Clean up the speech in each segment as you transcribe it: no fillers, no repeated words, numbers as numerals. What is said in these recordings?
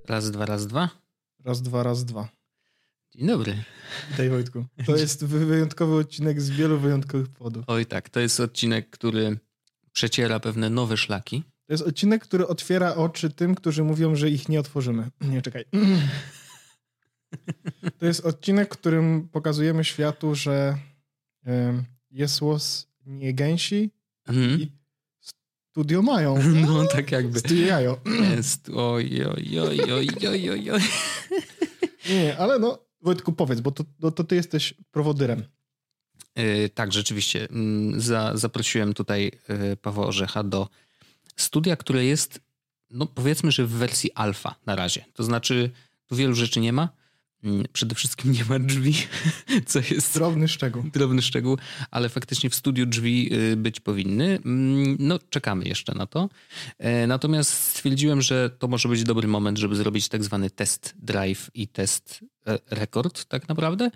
Raz, dwa, raz, dwa. Raz, dwa, raz, dwa. Dzień dobry. Witaj, Wojtku. To jest wyjątkowy odcinek z wielu wyjątkowych powodów. Oj tak, to jest odcinek, który przeciera pewne nowe szlaki. To jest odcinek, który otwiera oczy tym, którzy mówią, że ich nie otworzymy. Nie, czekaj. To jest odcinek, w którym pokazujemy światu, że jest łos nie gęsi i studio mają. No tak jakby. Studio jajo. Jest, oj. Nie, ale no, Wojtku, powiedz, bo to ty jesteś prowodyrem. Tak, rzeczywiście. Zaprosiłem tutaj Pawła Orzecha do studia, które jest, no powiedzmy, że w wersji alfa na razie. To znaczy, tu wielu rzeczy nie ma. Przede wszystkim nie ma drzwi, co jest... Drobny szczegół, ale faktycznie w studiu drzwi być powinny. No, czekamy jeszcze na to. Natomiast stwierdziłem, że to może być dobry moment, żeby zrobić tak zwany test drive i test rekord tak naprawdę.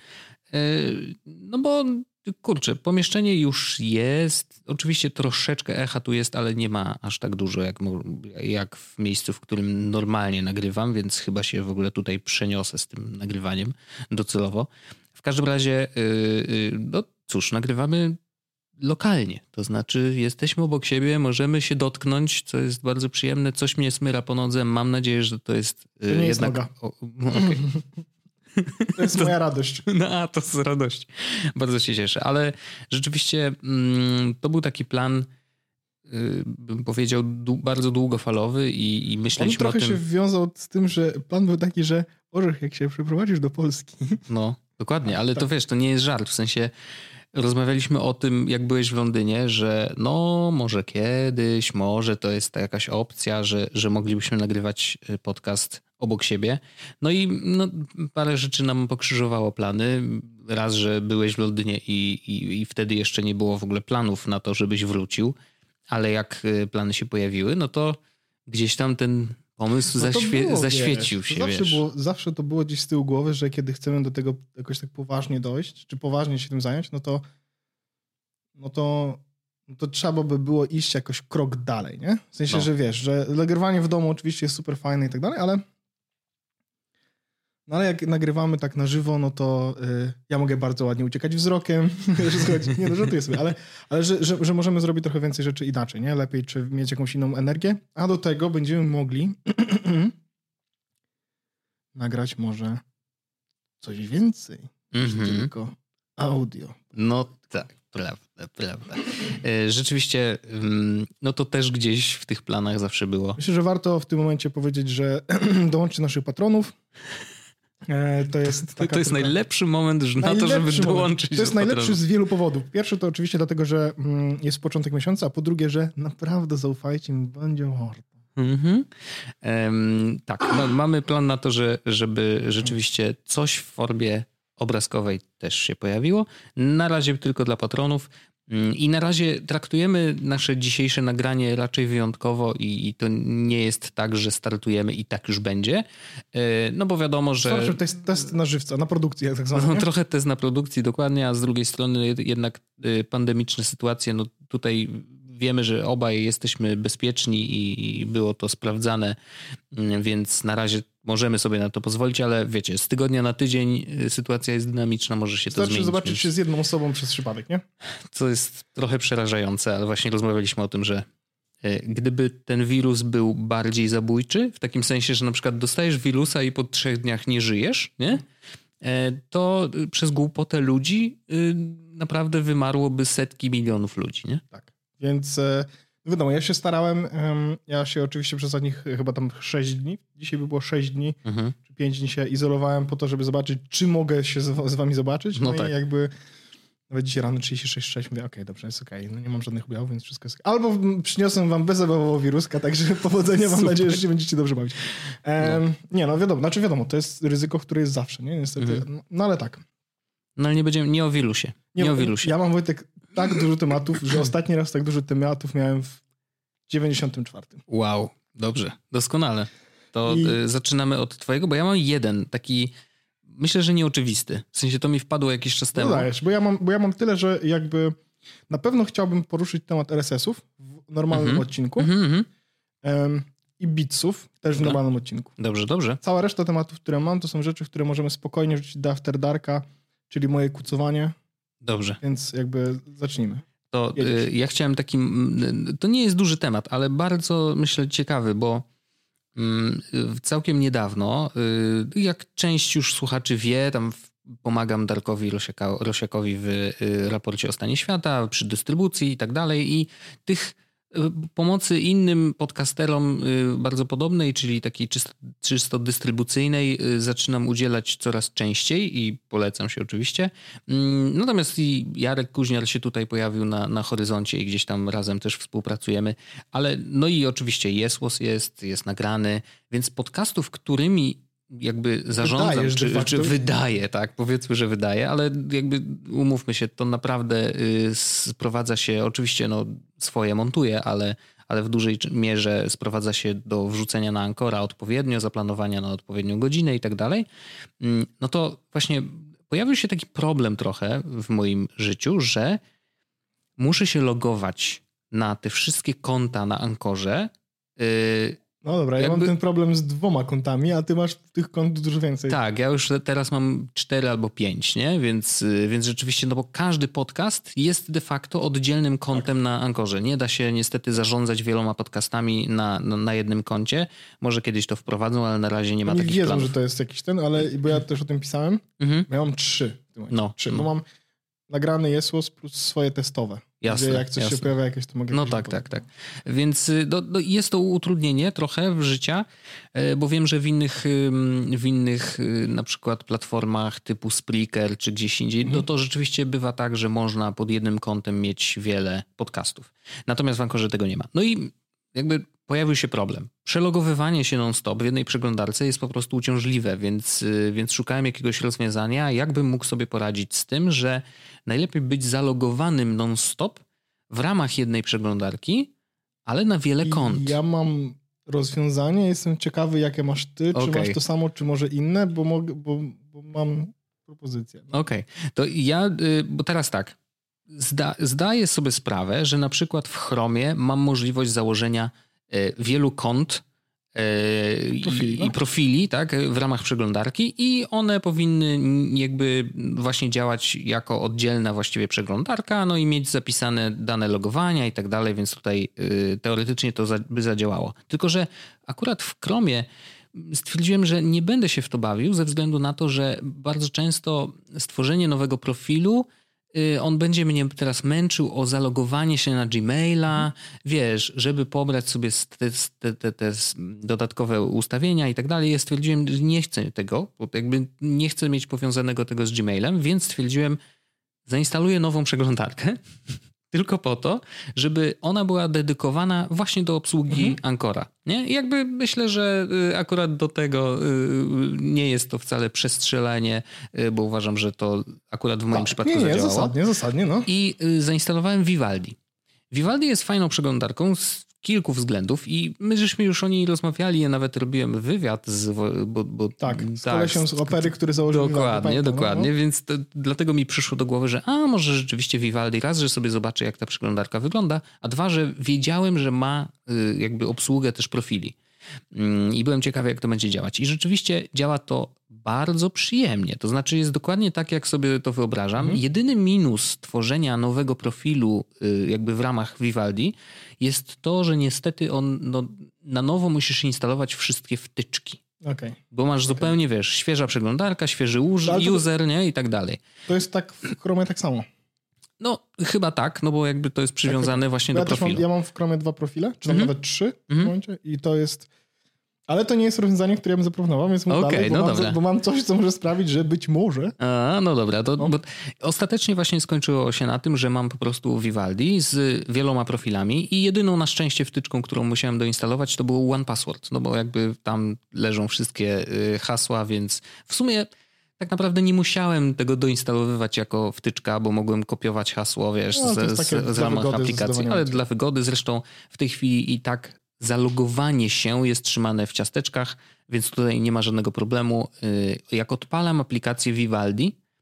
No bo kurczę, pomieszczenie już jest. Oczywiście troszeczkę echa tu jest, ale nie ma aż tak dużo jak w miejscu, w którym normalnie nagrywam, więc chyba się w ogóle tutaj przeniosę z tym nagrywaniem docelowo. W każdym razie, no cóż, nagrywamy lokalnie. To znaczy jesteśmy obok siebie, możemy się dotknąć, co jest bardzo przyjemne. Coś mnie smyra po nodze. Mam nadzieję, że to jest to nie jednak... jest noga. Okay. To jest moja radość. No, to z radości. Bardzo się cieszę. Ale rzeczywiście to był taki plan, bym powiedział, bardzo długofalowy i myśleliśmy o tym... On trochę się wiązał z tym, że plan był taki, że Orzech, jak się przeprowadzisz do Polski... No, dokładnie, ale to wiesz, to nie jest żart. W sensie rozmawialiśmy o tym, jak byłeś w Londynie, że no może kiedyś, może to jest jakaś opcja, że moglibyśmy nagrywać podcast obok siebie. No i parę rzeczy nam pokrzyżowało plany. Raz, że byłeś w Londynie i wtedy jeszcze nie było w ogóle planów na to, żebyś wrócił, ale jak plany się pojawiły, no to gdzieś tam ten pomysł zaświecił się. Zawsze to było gdzieś z tyłu głowy, że kiedy chcemy do tego jakoś tak poważnie dojść, czy poważnie się tym zająć, no to trzeba by było iść jakoś krok dalej, nie? W sensie, że wiesz, że nagrywanie w domu oczywiście jest super fajne i tak dalej, ale jak nagrywamy tak na żywo, no to ja mogę bardzo ładnie uciekać wzrokiem. Nie, no żartuję sobie, ale że możemy zrobić trochę więcej rzeczy inaczej, nie? Lepiej, czy mieć jakąś inną energię, a do tego będziemy mogli nagrać może coś więcej niż tylko audio. No tak, prawda. Rzeczywiście, no to też gdzieś w tych planach zawsze było. Myślę, że warto w tym momencie powiedzieć, że dołączcie naszych patronów. To jest najlepszy moment na to, żeby dołączyć. To jest najlepszy z wielu powodów. Pierwszy to oczywiście dlatego, że jest początek miesiąca, a po drugie, że naprawdę zaufajcie mi, będzie warto. Tak, no, mamy plan na to, żeby rzeczywiście coś w formie obrazkowej też się pojawiło. Na razie tylko dla patronów. I na razie traktujemy nasze dzisiejsze nagranie raczej wyjątkowo i to nie jest tak, że startujemy i tak już będzie. No bo wiadomo, że... To jest test na żywca, na produkcji, jak tak zwane. No, trochę test na produkcji, dokładnie, a z drugiej strony jednak pandemiczne sytuacje, no tutaj wiemy, że obaj jesteśmy bezpieczni i było to sprawdzane, więc na razie możemy sobie na to pozwolić, ale wiecie, z tygodnia na tydzień sytuacja jest dynamiczna, może się to zmienić. Wystarczy zobaczyć się z jedną osobą przez przypadek, nie? Co jest trochę przerażające, ale właśnie rozmawialiśmy o tym, że gdyby ten wirus był bardziej zabójczy, w takim sensie, że na przykład dostajesz wirusa i po 3 dniach nie żyjesz, nie? To przez głupotę ludzi naprawdę wymarłoby setki milionów ludzi, nie? Tak, więc wiadomo, ja się starałem, ja się oczywiście przez ostatnich chyba tam 6 dni, dzisiaj by było 6 dni, czy 5 dni się izolowałem po to, żeby zobaczyć, czy mogę się z wami zobaczyć. No tak. I jakby nawet dzisiaj rano 36,6 mówię, okej, dobrze, jest okej. No nie mam żadnych objawów, więc wszystko jest okej. Albo przyniosłem wam bezobjawowo wiruska, także powodzenia, mam nadzieję, że się będziecie dobrze bawić. Nie, no wiadomo, to jest ryzyko, które jest zawsze, nie? Niestety, no ale tak. No ale nie o wirusie. Nie o wirusie. Ja mam, Wojtek, tak dużo tematów, że ostatni raz tak dużo tematów miałem w 94. Wow, dobrze, doskonale. To zaczynamy od twojego, bo ja mam jeden taki, myślę, że nieoczywisty. W sensie to mi wpadło jakiś czas temu. No dajesz, bo ja mam tyle, że jakby na pewno chciałbym poruszyć temat RSS-ów w normalnym odcinku. i beatsów, też w normalnym odcinku. Dobrze. Cała reszta tematów, które mam, to są rzeczy, które możemy spokojnie wrzucić do After Darka, czyli moje kucowanie. Dobrze. Więc jakby zacznijmy. To ja chciałem to nie jest duży temat, ale bardzo, myślę, ciekawy, bo całkiem niedawno, jak część już słuchaczy wie, tam pomagam Darkowi Rosiakowi w raporcie o stanie świata, przy dystrybucji i tak dalej i tych pomocy innym podcasterom bardzo podobnej, czyli takiej czysto dystrybucyjnej zaczynam udzielać coraz częściej i polecam się oczywiście. Natomiast i Jarek Kuźniar się tutaj pojawił na horyzoncie i gdzieś tam razem też współpracujemy, ale no i oczywiście Jesłos jest nagrany, więc podcastów, którymi jakby zarządzam, czy wydaje, tak, powiedzmy, że wydaje, ale jakby umówmy się, to naprawdę sprowadza się, oczywiście swoje montuję, ale w dużej mierze sprowadza się do wrzucenia na Ancora odpowiednio, zaplanowania na odpowiednią godzinę i tak dalej. No to właśnie pojawił się taki problem trochę w moim życiu, że muszę się logować na te wszystkie konta na Ancorze. No dobra, ja mam ten problem z 2 kontami, a ty masz tych kont dużo więcej. Tak, ja już teraz mam 4 albo 5, nie? Więc rzeczywiście, bo każdy podcast jest de facto oddzielnym kontem na Ancorze. Nie da się niestety zarządzać wieloma podcastami na jednym koncie. Może kiedyś to wprowadzą, ale na razie nie ma takich planów. Nie wiedzą, że to jest jakiś bo ja też o tym pisałem. Ja mam 3. Bo mam nagrany Jesłos plus swoje testowe. Jasne, gdzie jak coś się pojawia jakieś, to mogę... No tak. Więc jest to utrudnienie trochę życia, bo wiem, że w innych na przykład platformach typu Spreaker czy gdzieś indziej, to rzeczywiście bywa tak, że można pod jednym kontem mieć wiele podcastów. Natomiast w Ancorze tego nie ma. No i jakby pojawił się problem. Przelogowywanie się non-stop w jednej przeglądarce jest po prostu uciążliwe, więc szukałem jakiegoś rozwiązania, jakbym mógł sobie poradzić z tym, że najlepiej być zalogowanym non-stop w ramach jednej przeglądarki, ale na wiele kont. Ja mam rozwiązanie, jestem ciekawy, jakie masz ty, czy masz to samo, czy może inne, bo mam propozycję. Okej, to bo teraz tak, zdaję sobie sprawę, że na przykład w Chromie mam możliwość założenia wielu kont i profili, tak, w ramach przeglądarki i one powinny jakby właśnie działać jako oddzielna właściwie przeglądarka, no i mieć zapisane dane logowania i tak dalej, więc tutaj teoretycznie to by zadziałało. Tylko że akurat w Chromie stwierdziłem, że nie będę się w to bawił ze względu na to, że bardzo często stworzenie nowego profilu on będzie mnie teraz męczył o zalogowanie się na Gmaila, wiesz, żeby pobrać sobie te dodatkowe ustawienia i tak dalej. Ja stwierdziłem, że nie chcę tego, bo jakby nie chcę mieć powiązanego tego z Gmailem, więc stwierdziłem, zainstaluję nową przeglądarkę tylko po to, żeby ona była dedykowana właśnie do obsługi Ancora. Nie? I jakby myślę, że akurat do tego nie jest to wcale przestrzelenie, bo uważam, że to akurat w moim przypadku zadziałało. Zasadnie, no. I zainstalowałem Vivaldi. Vivaldi jest fajną przeglądarką z kilku względów i my żeśmy już o niej rozmawiali, ja nawet robiłem wywiad z kolesiem z Opery, który założył Vivaldi. Dokładnie, więc dlatego mi przyszło do głowy, że może rzeczywiście Vivaldi, raz, że sobie zobaczę, jak ta przeglądarka wygląda, a dwa, że wiedziałem, że ma jakby obsługę też profili. I byłem ciekawy, jak to będzie działać. I rzeczywiście działa to bardzo przyjemnie. To znaczy jest dokładnie tak, jak sobie to wyobrażam. Jedyny minus tworzenia nowego profilu jakby w ramach Vivaldi jest to, że niestety na nowo musisz instalować wszystkie wtyczki. Bo masz zupełnie, wiesz, świeża przeglądarka, świeży user, nie? I tak dalej. To jest tak w Chromie tak samo. No, chyba tak, no bo jakby to jest przywiązane właśnie do profilu. Ja mam w Chromie 2 profile, czy tam nawet 3 w momencie i to jest... Ale to nie jest rozwiązanie, które ja bym zaproponował, więc dalej, bo mam coś, co może sprawić, że być może... No dobra, bo ostatecznie właśnie skończyło się na tym, że mam po prostu Vivaldi z wieloma profilami i jedyną na szczęście wtyczką, którą musiałem doinstalować, to było OnePassword, no bo jakby tam leżą wszystkie hasła, więc w sumie tak naprawdę nie musiałem tego doinstalowywać jako wtyczka, bo mogłem kopiować hasło, wiesz, z ramach aplikacji, ale dla wygody zresztą w tej chwili i tak zalogowanie się jest trzymane w ciasteczkach, więc tutaj nie ma żadnego problemu. Jak odpalam aplikację Vivaldi,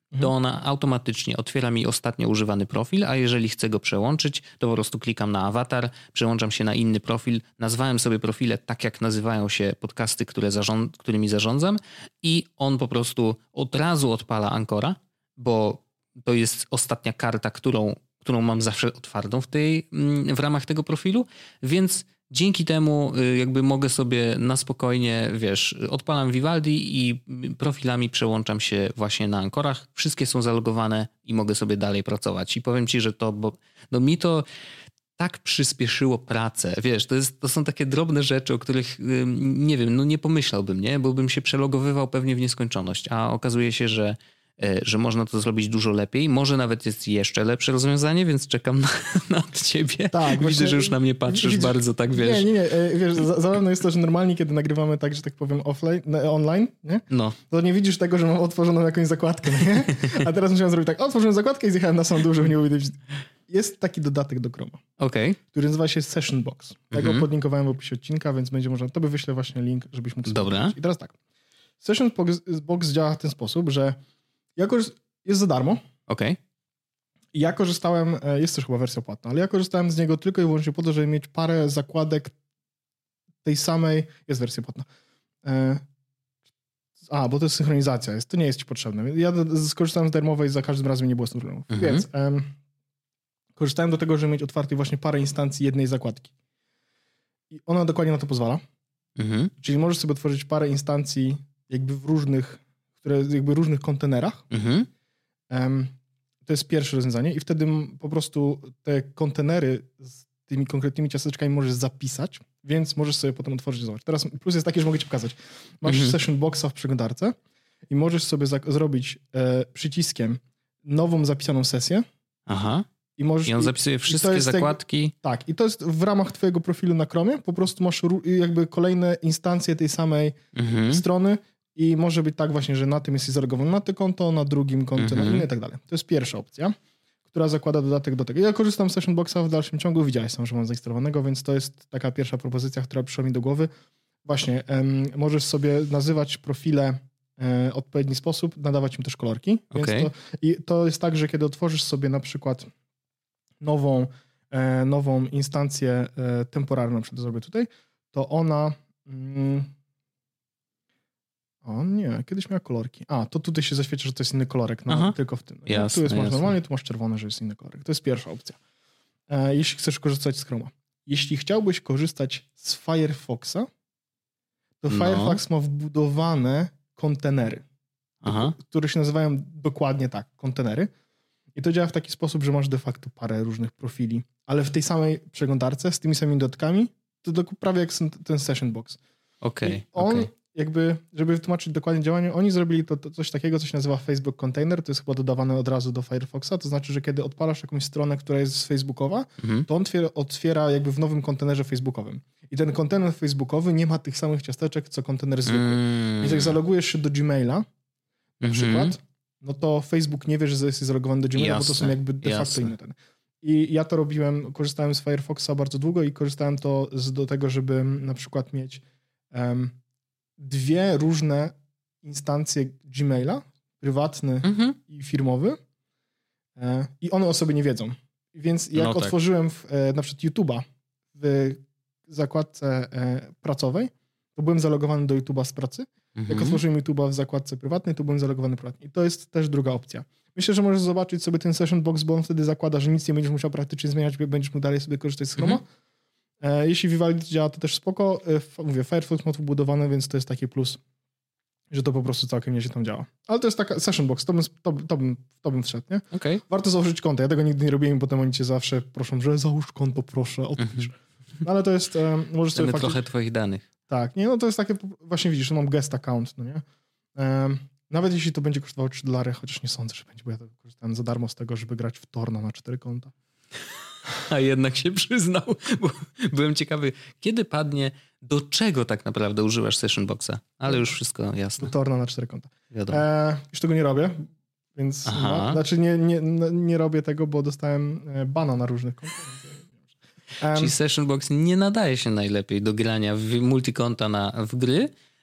to ona automatycznie otwiera mi ostatnio używany profil, a jeżeli chcę go przełączyć, to po prostu klikam na awatar, przełączam się na inny profil. Nazwałem sobie profile tak, jak nazywają się podcasty, którymi zarządzam i on po prostu od razu odpala Anchora, bo to jest ostatnia karta, którą mam zawsze otwartą w ramach tego profilu, więc dzięki temu jakby mogę sobie na spokojnie, odpalam Vivaldi i profilami przełączam się właśnie na Anchorach. Wszystkie są zalogowane i mogę sobie dalej pracować. I powiem ci, że mi to tak przyspieszyło pracę. To są takie drobne rzeczy, o których nie wiem, nie pomyślałbym, nie? Bo bym się przelogowywał pewnie w nieskończoność. A okazuje się, że można to zrobić dużo lepiej. Może nawet jest jeszcze lepsze rozwiązanie, więc czekam na ciebie. Tak, widzę, że już na mnie patrzysz bardzo, tak wiesz. Nie. Zabawne jest to, że normalnie, kiedy nagrywamy tak, że tak powiem online, nie? No. To nie widzisz tego, że mam otworzoną jakąś zakładkę, nie? A teraz musiałem zrobić tak, otworzyłem zakładkę i zjechałem na sam dół, żeby nie powiedzieć. Jest taki dodatek do Chroma, który nazywa się Session Box. Ja go podlinkowałem w opisie odcinka, więc będzie można, tobie wyślę właśnie link, żebyś mógł Dobra. sprawdzić. I teraz tak. Session Box działa w ten sposób, że jest za darmo. Ja korzystałem, jest też chyba wersja płatna, ale ja korzystałem z niego tylko i wyłącznie po to, żeby mieć parę zakładek tej samej, jest wersja płatna. Bo to jest synchronizacja, to nie jest ci potrzebne. Ja skorzystałem z darmowej i za każdym razem nie było z tym problemów. Więc korzystałem do tego, żeby mieć otwartych właśnie parę instancji jednej zakładki. I ona dokładnie na to pozwala. Czyli możesz sobie otworzyć parę instancji jakby w różnych kontenerach. To jest pierwsze rozwiązanie i wtedy po prostu te kontenery z tymi konkretnymi ciasteczkami możesz zapisać, więc możesz sobie potem otworzyć i zobaczyć. Teraz plus jest taki, że mogę ci pokazać. Masz Session Boxa w przeglądarce i możesz sobie zrobić przyciskiem nową zapisaną sesję. I on zapisuje wszystkie zakładki. Tak, i to jest w ramach twojego profilu na Chromie. Po prostu masz jakby kolejne instancje tej samej strony i może być tak właśnie, że na tym jesteś zalogowany na to konto, na drugim koncie, na inne i tak dalej. To jest pierwsza opcja, która zakłada dodatek do tego. Ja korzystam z Session Boxa w dalszym ciągu, widziałeś sam, że mam zainstalowanego, więc to jest taka pierwsza propozycja, która przyszła mi do głowy. Właśnie, możesz sobie nazywać profile w odpowiedni sposób, nadawać im też kolorki. I to jest tak, że kiedy otworzysz sobie na przykład nową instancję temporalną, zrobię tutaj, to ona... nie, kiedyś miała kolorki. To tutaj się zaświeci, że to jest inny kolorek, tylko w tym. Tu masz normalnie, tu masz czerwony, że jest inny kolorek. To jest pierwsza opcja. Jeśli chcesz korzystać z Chroma. Jeśli chciałbyś korzystać z Firefoxa, to Firefox ma wbudowane kontenery, które się nazywają dokładnie tak, kontenery. I to działa w taki sposób, że masz de facto parę różnych profili, ale w tej samej przeglądarce z tymi samymi dodatkami, to prawie jak ten Session Box. Jakby, żeby wytłumaczyć dokładnie działanie, oni zrobili to coś takiego, co się nazywa Facebook Container, to jest chyba dodawane od razu do Firefoxa, to znaczy, że kiedy odpalasz jakąś stronę, która jest facebookowa, to on otwiera jakby w nowym kontenerze facebookowym. I ten kontener facebookowy nie ma tych samych ciasteczek, co kontener zwykły. Więc jak zalogujesz się do Gmaila, na przykład, no to Facebook nie wie, że jesteś zalogowany do Gmaila, bo to są jakby de facto inne ten. I ja to robiłem, korzystałem z Firefoxa bardzo długo i korzystałem do tego, żeby na przykład mieć dwie różne instancje Gmaila, prywatny i firmowy, i one o sobie nie wiedzą. Więc jak otworzyłem na przykład YouTube'a w zakładce pracowej, to byłem zalogowany do YouTube'a z pracy. Jak otworzyłem YouTube'a w zakładce prywatnej, to byłem zalogowany prywatnie. I to jest też druga opcja. Myślę, że możesz zobaczyć sobie ten Session Box, bo on wtedy zakłada, że nic nie będziesz musiał praktycznie zmieniać, będziesz mógł dalej sobie korzystać z Chroma. Jeśli Vivaldi działa, to też spoko. Mówię, Firefox ma to wbudowane, więc to jest taki plus, że to po prostu całkiem nieźle tam działa. Ale to jest taka Session Box, to bym wszedł, nie? Warto założyć konto. Ja tego nigdy nie robiłem, potem oni cię zawsze proszą, że załóż konto, proszę, odpisz. Ale to jest, możesz sobie trochę twoich danych. Tak, nie, no to jest takie, właśnie widzisz, mam guest account, no nie? Nawet jeśli to będzie kosztowało $3, chociaż nie sądzę, że będzie, bo ja to korzystałem za darmo z tego, żeby grać w Torna na 4 konta. A jednak się przyznał, bo byłem ciekawy, kiedy padnie, do czego tak naprawdę używasz Session Boxa, ale już wszystko jasne. Do Torna na 4 konta. Wiadomo. Już tego nie robię, więc znaczy nie robię tego, bo dostałem bana na różnych kontach. Czyli Session Box nie nadaje się najlepiej do grania w multikonta w gry,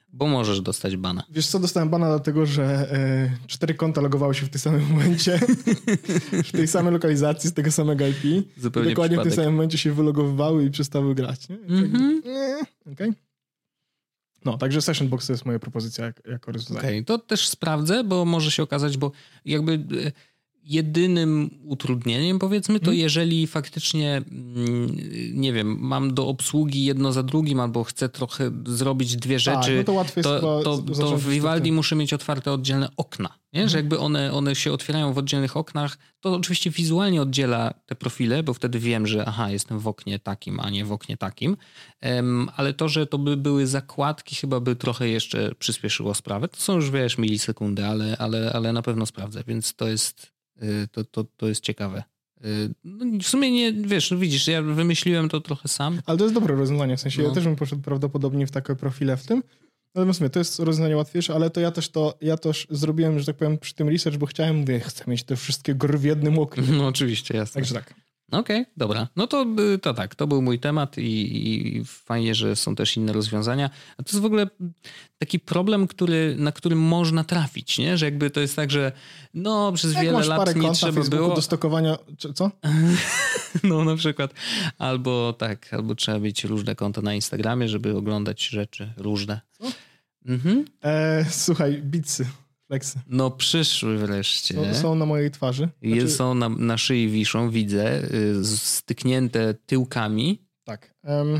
Bo możesz dostać bana. Wiesz co, dostałem bana dlatego, że 4 konta logowały się w tym samym momencie, w tej samej lokalizacji, z tego samego IP. Zupełnie dokładnie przypadek. w tym samym momencie się wylogowywały i przestały grać. Nie? Okej. No, także Session Box to jest moja propozycja jako rozwiązanie. Okej, to też sprawdzę, bo może się okazać, bo jakby jedynym utrudnieniem, powiedzmy, to jeżeli faktycznie, nie wiem, mam do obsługi jedno za drugim, albo chcę trochę zrobić dwie rzeczy, no to łatwiej jest to w Vivaldi muszę mieć otwarte oddzielne okna, nie? Że jakby one się otwierają w oddzielnych oknach, to oczywiście wizualnie oddziela te profile, bo wtedy wiem, że jestem w oknie takim, a nie w oknie takim, ale to, że to by były zakładki, chyba by trochę jeszcze przyspieszyło sprawę. To są już, wiesz, milisekundy, ale na pewno sprawdzę, więc to jest ciekawe. No, w sumie nie, wiesz, no widzisz, ja wymyśliłem to trochę sam. Ale to jest dobre rozwiązanie, w sensie ja też bym poszedł prawdopodobnie w takie profile w tym. Natomiast to jest rozwiązanie łatwiejsze, ale ja też zrobiłem, że tak powiem, przy tym research, bo chcę mieć te wszystkie gry w jednym oknie. No oczywiście, jasne. Także tak. Okej, dobra. No to tak, to był mój temat i fajnie, że są też inne rozwiązania. A to jest w ogóle taki problem, na który można trafić, nie? Że jakby to jest tak, że przez wiele lat nie trzeba było do stokowania, co? No na przykład. Albo trzeba mieć różne konta na Instagramie, żeby oglądać rzeczy różne. Co? Słuchaj, Beatsy. Flexy. No przyszły wreszcie. Są na mojej twarzy. Są na szyi wiszą, widzę, styknięte tyłkami. Tak.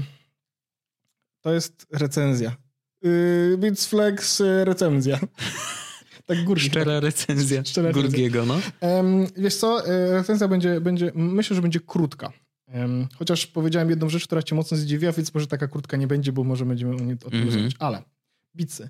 To jest recenzja. Beats Flex recenzja. Tak Gurgi. Szczera recenzja Gurgiego, no. Wiesz co, recenzja będzie, myślę, że będzie krótka. Chociaż powiedziałem jedną rzecz, która cię mocno zdziwiła, więc może taka krótka nie będzie, bo może będziemy o tym rozmawiać. Ale Beatsy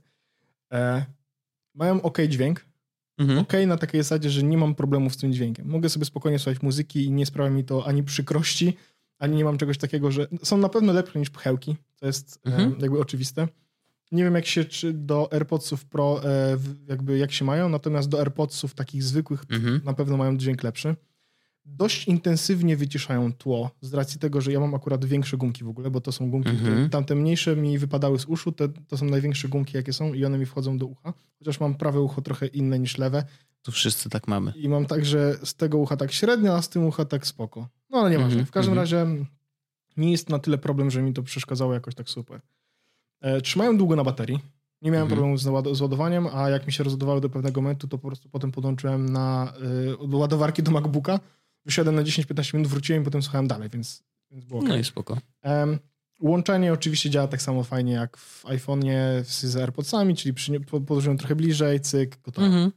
mają dźwięk. Na takiej zasadzie, że nie mam problemów z tym dźwiękiem. Mogę sobie spokojnie słuchać muzyki i nie sprawia mi to ani przykrości, ani nie mam czegoś takiego, że są na pewno lepsze niż pchełki. To jest jakby oczywiste. Nie wiem czy do AirPodsów Pro jak się mają, natomiast do AirPodsów takich zwykłych na pewno mają dźwięk lepszy. Dość intensywnie wyciszają tło z racji tego, że ja mam akurat większe gumki w ogóle, bo to są gumki, które tamte mniejsze mi wypadały z uszu, to są największe gumki jakie są i one mi wchodzą do ucha, chociaż mam prawe ucho trochę inne niż lewe. To wszyscy tak mamy. I mam tak, że z tego ucha tak średnio, a z tym ucha tak spoko. No ale nieważne. W każdym razie nie jest na tyle problem, że mi to przeszkadzało jakoś tak super. Trzymają długo na baterii. Nie miałem problemu z ładowaniem, a jak mi się rozładowały do pewnego momentu, to po prostu potem podłączyłem do ładowarki do MacBooka. Wysiadłem na 10-15 minut, wróciłem i potem słuchałem dalej, więc było okej. No i spoko. Łączenie oczywiście działa tak samo fajnie jak w iPhone'ie z AirPodsami, czyli podłożyłem trochę bliżej, cyk, gotowe.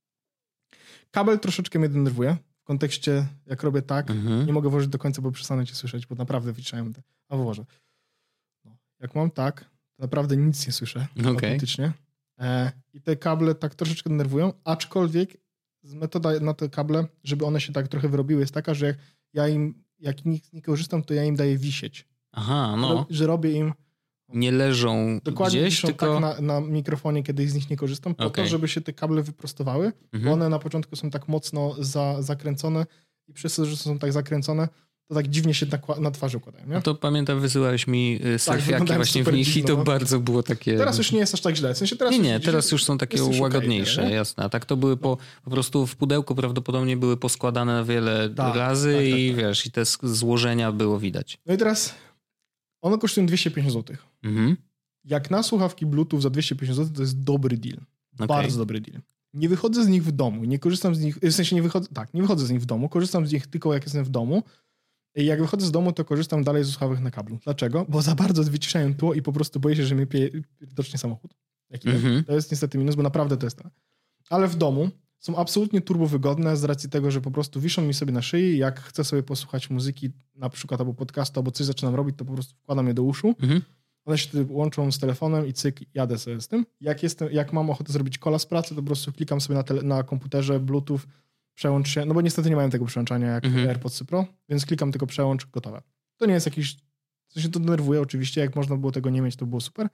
Kabel troszeczkę mnie denerwuje w kontekście, jak robię tak, nie mogę włożyć do końca, bo przestanę cię słyszeć, bo naprawdę wyciszają te. A włożę. Jak mam tak, to naprawdę nic nie słyszę autentycznie. I te kable tak troszeczkę denerwują, aczkolwiek metoda na te kable, żeby one się tak trochę wyrobiły, jest taka, że jak nie korzystam, to ja im daję wisieć. Aha, no. Że robię im... Nie leżą dokładnie gdzieś, tylko... tak na mikrofonie, kiedy z nich nie korzystam, po to, żeby się te kable wyprostowały, bo one na początku są tak mocno zakręcone i przez to, że są tak zakręcone, to tak dziwnie się na twarzy układają. Nie? No to pamiętam, wysyłałeś mi selfiaki właśnie w nich i to bardzo było takie... Teraz już nie jest aż tak źle. W sensie teraz już są takie łagodniejsze, jasne. A tak to były po prostu w pudełku prawdopodobnie były poskładane na wiele razy i wiesz, i te złożenia było widać. No i teraz one kosztują 250 zł. Jak na słuchawki Bluetooth za 250 zł to jest dobry deal. Bardzo dobry deal. Nie wychodzę z nich w domu, nie korzystam z nich, w sensie nie wychodzę z nich w domu, korzystam z nich tylko jak jestem w domu. I jak wychodzę z domu, to korzystam dalej z słuchawek na kablu. Dlaczego? Bo za bardzo wyciszają tło i po prostu boję się, że mnie docznie samochód. To jest niestety minus, bo naprawdę to jest to. Ale w domu są absolutnie turbo wygodne z racji tego, że po prostu wiszą mi sobie na szyi. Jak chcę sobie posłuchać muzyki, na przykład albo podcastu, albo coś zaczynam robić, to po prostu wkładam je do uszu. One się wtedy łączą z telefonem i cyk, jadę sobie z tym. Jak mam ochotę zrobić kola z pracy, to po prostu klikam sobie na komputerze Bluetooth, przełącz się, no bo niestety nie mają tego przełączania jak AirPods Pro, więc klikam tylko przełącz, gotowe. To nie jest jakiś, co się to denerwuje oczywiście, jak można było tego nie mieć, to było super,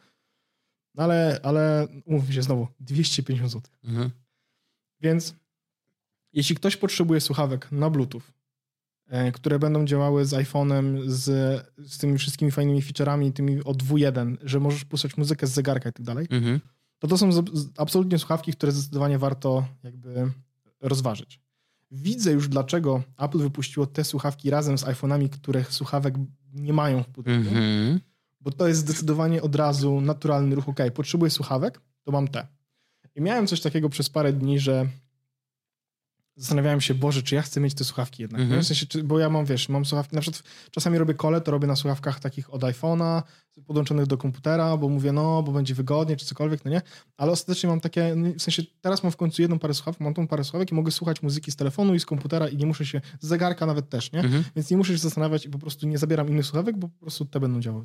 ale umówmy się znowu, 250 zł. Więc jeśli ktoś potrzebuje słuchawek na Bluetooth które będą działały z iPhone'em, z tymi wszystkimi fajnymi feature'ami, tymi o 2.1, że możesz puszczać muzykę z zegarka i tak dalej, to są absolutnie słuchawki, które zdecydowanie warto jakby rozważyć. Widzę już, dlaczego Apple wypuściło te słuchawki razem z iPhone'ami, których słuchawek nie mają w pudełku, bo to jest zdecydowanie od razu naturalny ruch. Okej, potrzebuję słuchawek, to mam te. I miałem coś takiego przez parę dni, że zastanawiałem się, Boże, czy ja chcę mieć te słuchawki jednak. W sensie, bo ja mam słuchawki, na przykład czasami robię cole, to robię na słuchawkach takich od iPhone'a, podłączonych do komputera, bo mówię, bo będzie wygodnie, czy cokolwiek, no nie. Ale ostatecznie mam takie, w sensie teraz mam w końcu jedną parę słuchawek, mam tą parę słuchawek i mogę słuchać muzyki z telefonu i z komputera i nie muszę się, z zegarka nawet też, nie? Więc nie muszę się zastanawiać i po prostu nie zabieram innych słuchawek, bo po prostu te będą działały.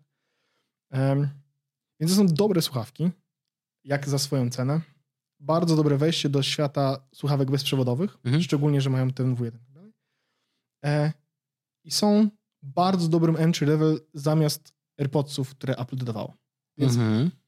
Więc to są dobre słuchawki, jak za swoją cenę. Bardzo dobre wejście do świata słuchawek bezprzewodowych, szczególnie, że mają ten W1. I są bardzo dobrym entry level zamiast AirPodsów, które Apple dodawało. Więc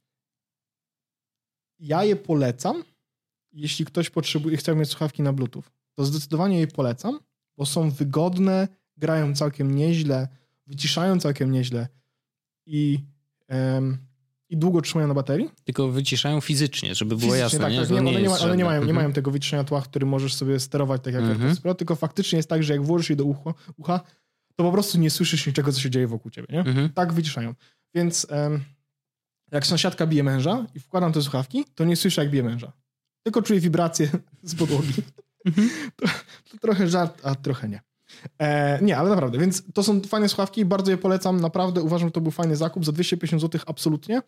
ja je polecam. Jeśli ktoś potrzebuje, chciał mieć słuchawki na Bluetooth, to zdecydowanie je polecam, bo są wygodne, grają całkiem nieźle, wyciszają całkiem nieźle i długo trzymają na baterii. Tylko wyciszają fizycznie, żeby było jasne. Tak, nie? Ale nie mają tego wyciszenia tła, którym możesz sobie sterować tak jak AirPods Pro, tylko faktycznie jest tak, że jak włożysz je do ucha, to po prostu nie słyszysz niczego, co się dzieje wokół ciebie. Nie? Tak wyciszają. Więc jak sąsiadka bije męża i wkładam te słuchawki, to nie słyszę, jak bije męża. Tylko czuję wibracje z podłogi. To trochę żart, a trochę nie. Nie, ale naprawdę, więc to są fajne słuchawki, bardzo je polecam, naprawdę uważam, że to był fajny zakup, za 250 zł absolutnie.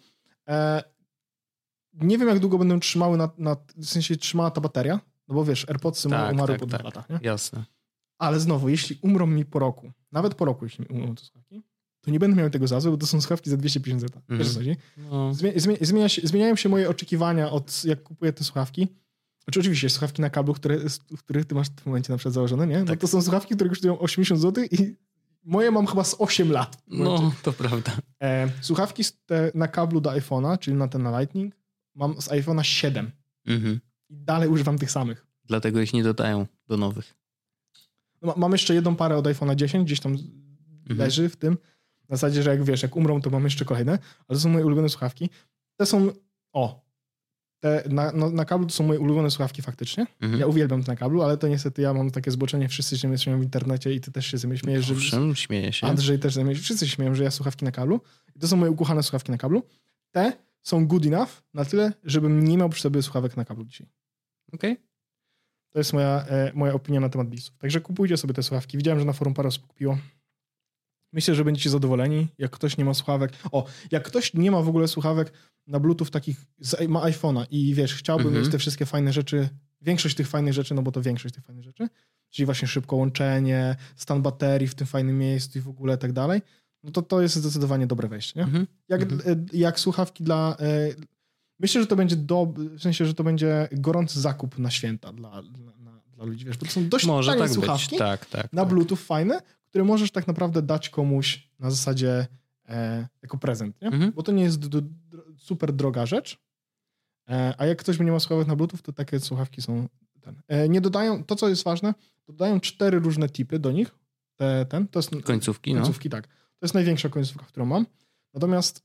Nie wiem, jak długo będą trzymały w sensie trzymała ta bateria, no bo wiesz, AirPodsy umarły po 2 latach, nie? Jasne. Ale znowu, jeśli umrą mi po roku, nawet po roku, jeśli mi umrą te słuchawki, to nie będę miał tego za złe, bo to są słuchawki za 250 zł. Wiesz co chodzi? No. Zmieniają się moje oczekiwania od jak kupuję te słuchawki. Znaczy oczywiście słuchawki na kablu, których ty masz w tym momencie na przykład założone, nie? No tak. To są słuchawki, które kosztują 80 zł i moje mam chyba z 8 lat. No, to prawda. Słuchawki na kablu do iPhone'a, czyli na ten na Lightning, mam z iPhone'a 7. I dalej używam tych samych. Dlatego ich nie dodają do nowych. No, mam jeszcze jedną parę od iPhone'a 10, gdzieś tam leży w tym. Na zasadzie, że jak wiesz, jak umrą, to mam jeszcze kolejne. Ale to są moje ulubione słuchawki. Te są... Te na kablu to są moje ulubione słuchawki faktycznie. Ja uwielbiam to na kablu, ale to niestety ja mam takie zboczenie, wszyscy się śmieją w internecie i ty też się śmiejesz, że... Owszem, śmieję się. Andrzej też wszyscy się śmieją, że ja słuchawki na kablu. I to są moje ukochane słuchawki na kablu. Te są good enough na tyle, żebym nie miał przy sobie słuchawek na kablu dzisiaj. Okej. To jest moja opinia na temat Beatsów. Także kupujcie sobie te słuchawki. Widziałem, że na forum parę osób kupiło. Myślę, że będziecie zadowoleni. Jak ktoś nie ma słuchawek... jak ktoś nie ma w ogóle słuchawek na Bluetooth takich... ma iPhone'a i wiesz, chciałby mieć te wszystkie fajne rzeczy, większość tych fajnych rzeczy, no bo to większość tych fajnych rzeczy, czyli właśnie szybko łączenie, stan baterii w tym fajnym miejscu i w ogóle tak dalej, no to jest zdecydowanie dobre wejście, nie? Jak słuchawki dla... myślę, że to będzie w sensie, że to będzie gorący zakup na święta dla ludzi, wiesz, bo to są dość tanie słuchawki na Bluetooth fajne, które możesz tak naprawdę dać komuś na zasadzie jako prezent, nie? Bo to nie jest super droga rzecz, a jak ktoś nie ma słuchawek na Bluetooth, to takie słuchawki są nie dodają, to co jest ważne, dodają 4 różne tipy do nich, to jest końcówki, tak. To jest największa końcówka, którą mam. Natomiast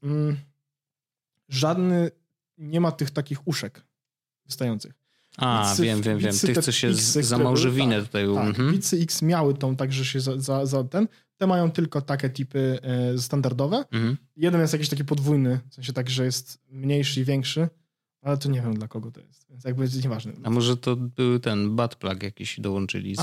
żadny nie ma tych takich uszek wystających. Wiem. Tych, co się za małżowinę tutaj... Beatsy X miały tą, także się te mają tylko takie typy standardowe. Jeden jest jakiś taki podwójny, w sensie tak, że jest mniejszy i większy, ale to nie wiem dla kogo to jest, więc jakby jest nieważne. A może to był ten butt plug jakiś dołączyli?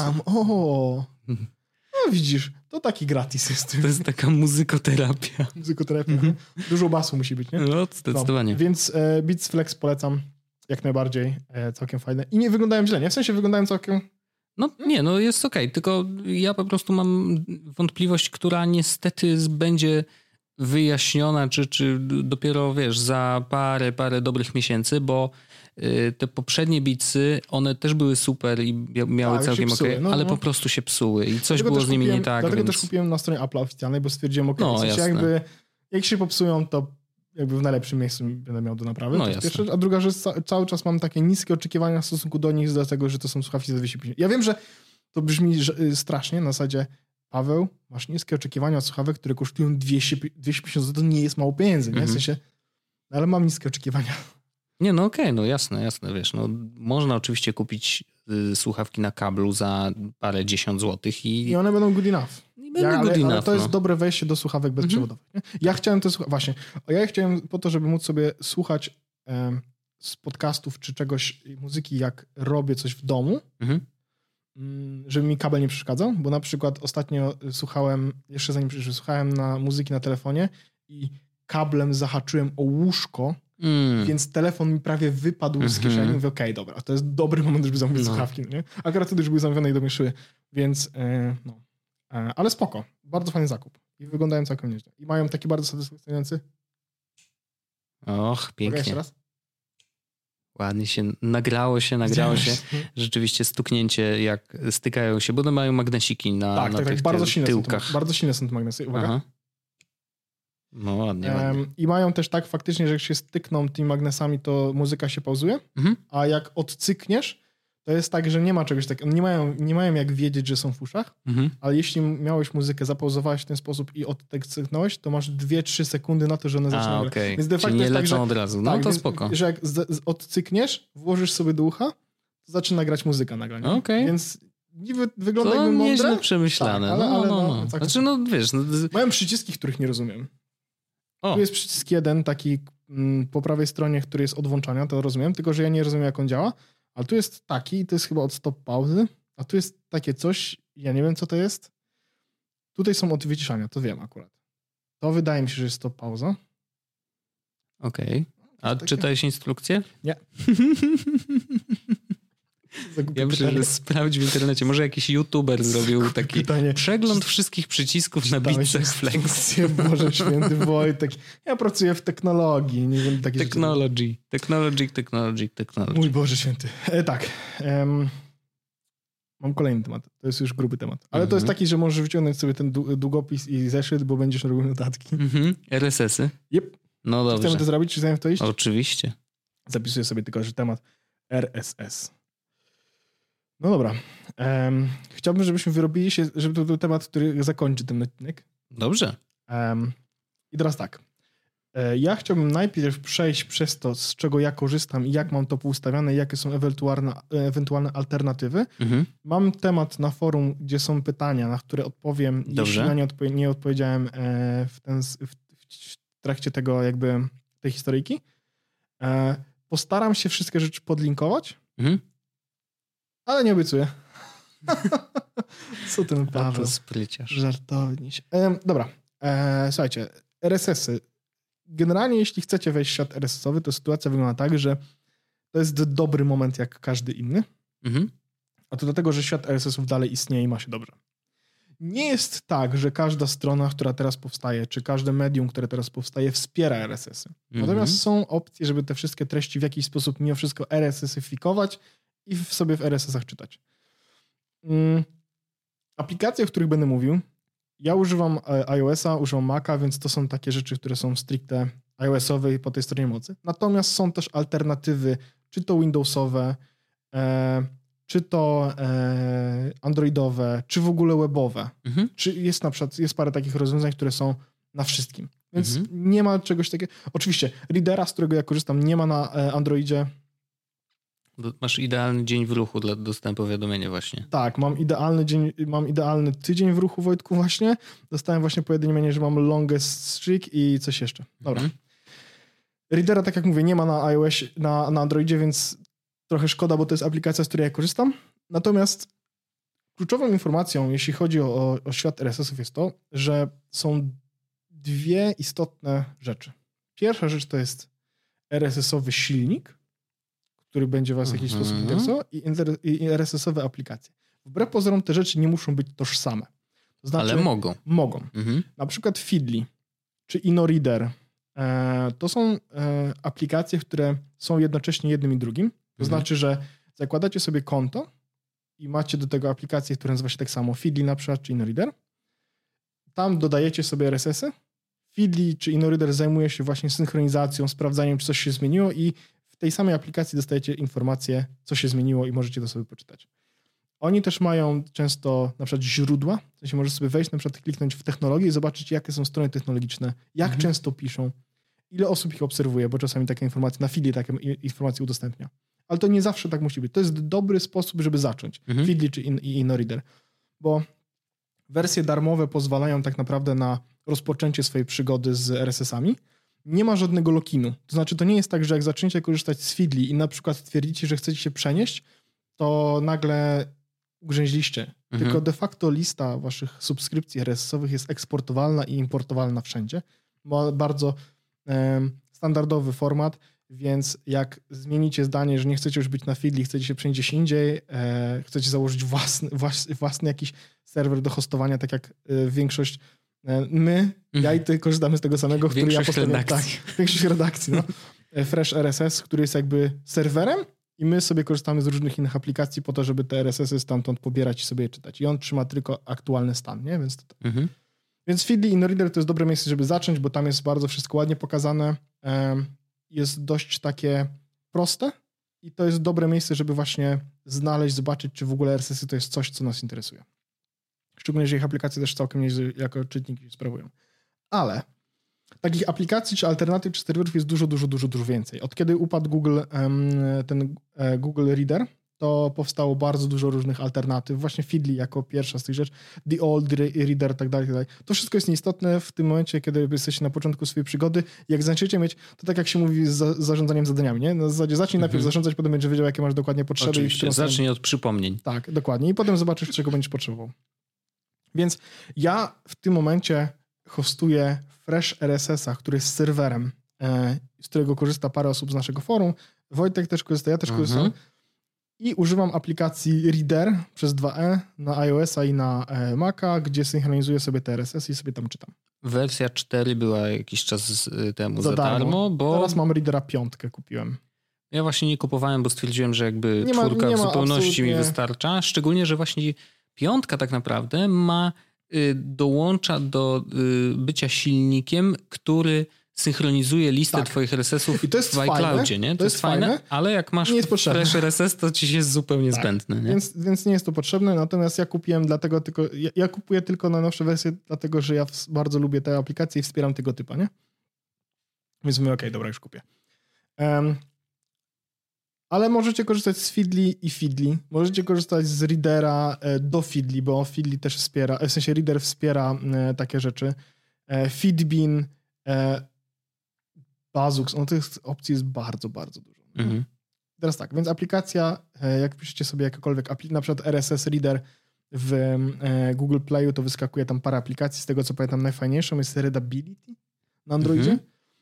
No widzisz, to taki gratis jest. To jest taka muzykoterapia. Dużo basu musi być, nie? No, zdecydowanie. Więc Beats Flex polecam jak najbardziej, całkiem fajne. I nie wyglądają źle, nie? W sensie wyglądają całkiem... No jest okej, tylko ja po prostu mam wątpliwość, która niestety będzie wyjaśniona, czy dopiero, wiesz, za parę dobrych miesięcy, bo te poprzednie Beatsy, one też były super i miały całkiem okej, ale po prostu się psuły i coś było z nimi nie tak. Dlatego też kupiłem na stronie Apple oficjalnej, bo stwierdziłem, w sensie jakby jak się popsują, to jakby w najlepszym miejscu będę miał do naprawy. To jest pierwsza, a druga rzecz, cały czas mam takie niskie oczekiwania w stosunku do nich, dlatego, że to są słuchawki za 250. Ja wiem, że to brzmi strasznie, na zasadzie Paweł, masz niskie oczekiwania od słuchawek, które kosztują 250 zł, to nie jest mało pieniędzy, nie? W sensie, ale mam niskie oczekiwania. Nie, no okej, no jasne, wiesz, no można oczywiście kupić słuchawki na kablu za parę 10 złotych i one będą good enough. Ale to jest dobre wejście do słuchawek bezprzewodowych. Nie? Ja chciałem ja chciałem po to, żeby móc sobie słuchać z podcastów czy czegoś, muzyki, jak robię coś w domu, żeby mi kabel nie przeszkadzał, bo na przykład ostatnio jeszcze zanim przyszedłem, słuchałem na muzyki na telefonie i kablem zahaczyłem o łóżko, więc telefon mi prawie wypadł z kieszeni. Mówię, okej, dobra, to jest dobry moment, żeby zamówić słuchawki. Nie? Akurat wtedy już były zamówione i do mnie szły, więc ale spoko. Bardzo fajny zakup. I wyglądają całkiem nieźle. I mają taki bardzo satysfakcjonujący. Och, pięknie. Jeszcze raz? Ładnie się nagrało się. Rzeczywiście stuknięcie, jak stykają się, bo one mają magnesiki na tych bardzo tyłkach. Bardzo silne są te magnesy. Uwaga. Aha. No ładnie. I mają też tak faktycznie, że jak się stykną tymi magnesami, to muzyka się pauzuje, a jak odcykniesz, to jest tak, że nie ma czegoś takiego. Nie mają jak wiedzieć, że są w uszach, ale jeśli miałeś muzykę, zapauzowałeś w ten sposób i odcyknąłeś, to masz 2-3 sekundy na to, że one zaczynają grać. Więc de facto czyli nie jest lecą tak, od razu. No tak, to spoko. Że jak odcykniesz, włożysz sobie do ucha, to zaczyna grać muzyka nagle. Więc niby wygląda jakby mądre. To nieźle przemyślane. Tak, ale Znaczy, no wiesz. Mają przyciski, których nie rozumiem. Tu jest przycisk jeden, taki po prawej stronie, który jest od włączania, to rozumiem, tylko że ja nie rozumiem, jak on działa. Ale tu jest taki, to jest chyba od stop pauzy, a tu jest takie coś, ja nie wiem, co to jest. Tutaj są od wyciszania, to wiem akurat. To wydaje mi się, że jest stop pauza. Okej. A czytałeś instrukcję? Nie. Ja myślę, że sprawdź w internecie. Może jakiś youtuber zrobił taki przegląd wszystkich przycisków na Beatsach Flex. Boże święty Wojtek. Ja pracuję w technologii. Nie wiem, takie Technology. Mój Boże święty. Tak. Mam kolejny temat. To jest już gruby temat. Ale to jest taki, że możesz wyciągnąć sobie ten długopis i zeszyt, bo będziesz robił notatki. RSS-y? Yep. No dobrze. Chcemy to zrobić? Czy chcemy w to iść? Oczywiście. Zapisuję sobie tylko, że temat RSS. No dobra. Chciałbym, żebyśmy wyrobili się, żeby to był temat, który zakończy ten odcinek. Dobrze. I teraz tak. Ja chciałbym najpierw przejść przez to, z czego ja korzystam i jak mam to poustawiane, jakie są ewentualne alternatywy. Mam temat na forum, gdzie są pytania, na które odpowiem. Dobrze. Jeśli nie odpowiedziałem w trakcie tego jakby tej historyjki. Postaram się wszystkie rzeczy podlinkować. Ale nie obiecuję. Co ten Paweł? To spryciarz. Żartowniś. Dobra. Słuchajcie, RSS-y. Generalnie jeśli chcecie wejść w świat RSS-owy, to sytuacja wygląda tak, że to jest dobry moment jak każdy inny. A to dlatego, że świat RSS-ów dalej istnieje i ma się dobrze. Nie jest tak, że każda strona, która teraz powstaje, czy każde medium, które teraz powstaje, wspiera RSS-y. Natomiast są opcje, żeby te wszystkie treści w jakiś sposób mimo wszystko RSS-ifikować i sobie w RSS-ach czytać. Aplikacje, o których będę mówił, ja używam iOS-a, używam Maca, więc to są takie rzeczy, które są stricte iOS-owe i po tej stronie mocy. Natomiast są też alternatywy, czy to Windowsowe, czy to androidowe, czy w ogóle webowe. Czy jest na przykład, jest parę takich rozwiązań, które są na wszystkim. Więc nie ma czegoś takiego. Oczywiście Readera, z którego ja korzystam, nie ma na Androidzie. Masz idealny dzień w ruchu, dostałem powiadomienie właśnie. Tak, mam idealny tydzień w ruchu, Wojtku, właśnie. Dostałem właśnie powiadomienie, że mam longest streak i coś jeszcze. Dobra. Readera, tak jak mówię, nie ma na iOS, na Androidzie, więc trochę szkoda, bo to jest aplikacja, z której ja korzystam. Natomiast kluczową informacją, jeśli chodzi o świat RSS-ów, jest to, że są dwie istotne rzeczy. Pierwsza rzecz to jest RSS-owy silnik, który będzie was w jakiś sposób interesował, i RSS-owe aplikacje. Wbrew pozorom te rzeczy nie muszą być tożsame. To znaczy, ale mogą. Mogą. Na przykład Feedly czy InnoReader to są aplikacje, które są jednocześnie jednym i drugim. To znaczy, że zakładacie sobie konto i macie do tego aplikację, która nazywa się tak samo Feedly na przykład, czy InnoReader. Tam dodajecie sobie RSS-y. Feedly czy InnoReader zajmuje się właśnie synchronizacją, sprawdzaniem, czy coś się zmieniło i w tej samej aplikacji dostajecie informację, co się zmieniło i możecie to sobie poczytać. Oni też mają często na przykład źródła, w sensie możesz sobie wejść, na przykład kliknąć w technologię i zobaczyć, jakie są strony technologiczne, jak często piszą, ile osób ich obserwuje, bo czasami takie informacje, na Feedly takie informacje udostępnia. Ale to nie zawsze tak musi być. To jest dobry sposób, żeby zacząć. Feedly czy InnoReader. Bo wersje darmowe pozwalają tak naprawdę na rozpoczęcie swojej przygody z RSS-ami. Nie ma żadnego lock-inu. To znaczy, to nie jest tak, że jak zaczniecie korzystać z Feedly i na przykład stwierdzicie, że chcecie się przenieść, to nagle ugrzęźliście. Tylko de facto lista waszych subskrypcji RSS-owych jest eksportowalna i importowalna wszędzie. Ma bardzo standardowy format, więc jak zmienicie zdanie, że nie chcecie już być na Feedly, chcecie się przenieść gdzieś indziej, chcecie założyć własny jakiś serwer do hostowania, tak jak większość ja i ty korzystamy z tego samego, który ja postawiam. Tak, większość redakcji. No. Fresh RSS, który jest jakby serwerem i my sobie korzystamy z różnych innych aplikacji po to, żeby te RSS-y stamtąd pobierać i sobie je czytać. I on trzyma tylko aktualny stan, nie? Więc Feedly i InnoReader to jest dobre miejsce, żeby zacząć, bo tam jest bardzo wszystko ładnie pokazane. Jest dość takie proste i to jest dobre miejsce, żeby właśnie znaleźć, zobaczyć, czy w ogóle RSS-y to jest coś, co nas interesuje. Szczególnie, że ich aplikacje też całkiem nieźle jako czytniki sprawują. Ale takich aplikacji, czy alternatyw, czy serwerów jest dużo więcej. Od kiedy upadł Google Reader, to powstało bardzo dużo różnych alternatyw. Właśnie Feedly jako pierwsza z tych rzeczy, The Old Reader, tak dalej. To wszystko jest nieistotne w tym momencie, kiedy jesteście na początku swojej przygody. Jak zaczniecie mieć, to tak jak się mówi z zarządzaniem zadaniami, nie? Na zasadzie zacznij najpierw zarządzać, potem będziesz wiedział, jakie masz dokładnie potrzeby. Oczywiście, zacznij od przypomnień. Tak, dokładnie. I potem zobaczysz, czego będziesz potrzebował. Więc ja w tym momencie hostuję Fresh RSS-a, który jest serwerem, z którego korzysta parę osób z naszego forum. Wojtek też korzysta, ja też korzystam. I używam aplikacji Reader przez 2E na iOS-a i na Maca, gdzie synchronizuję sobie te RSS i sobie tam czytam. Wersja 4 była jakiś czas temu za darmo, bo... Teraz mam Readera 5 kupiłem. Ja właśnie nie kupowałem, bo stwierdziłem, że jakby czwórka w zupełności mi wystarcza. Szczególnie, że właśnie 5 tak naprawdę dołącza do bycia silnikiem, który synchronizuje listę twoich RSS-ów w iCloudzie, nie? To jest fajne, ale jak masz Fresh RSS, to ci jest zupełnie zbędny. Nie? Więc nie jest to potrzebne, natomiast ja kupiłem dlatego tylko, ja kupuję tylko najnowsze wersje, dlatego że ja bardzo lubię te aplikacje i wspieram tego typa, nie? Więc mówię, okej, dobra, już kupię. Ale możecie korzystać z Feedly i Feedly. Możecie korzystać z Readera do Feedly, bo Feedly też wspiera, w sensie Reader wspiera takie rzeczy. Feedbean, Bazux, tych opcji jest bardzo dużo. Teraz tak, więc aplikacja, jak piszecie sobie jakiekolwiek na przykład RSS Reader w Google Playu, to wyskakuje tam parę aplikacji. Z tego co pamiętam, najfajniejszą jest Readability na Androidzie.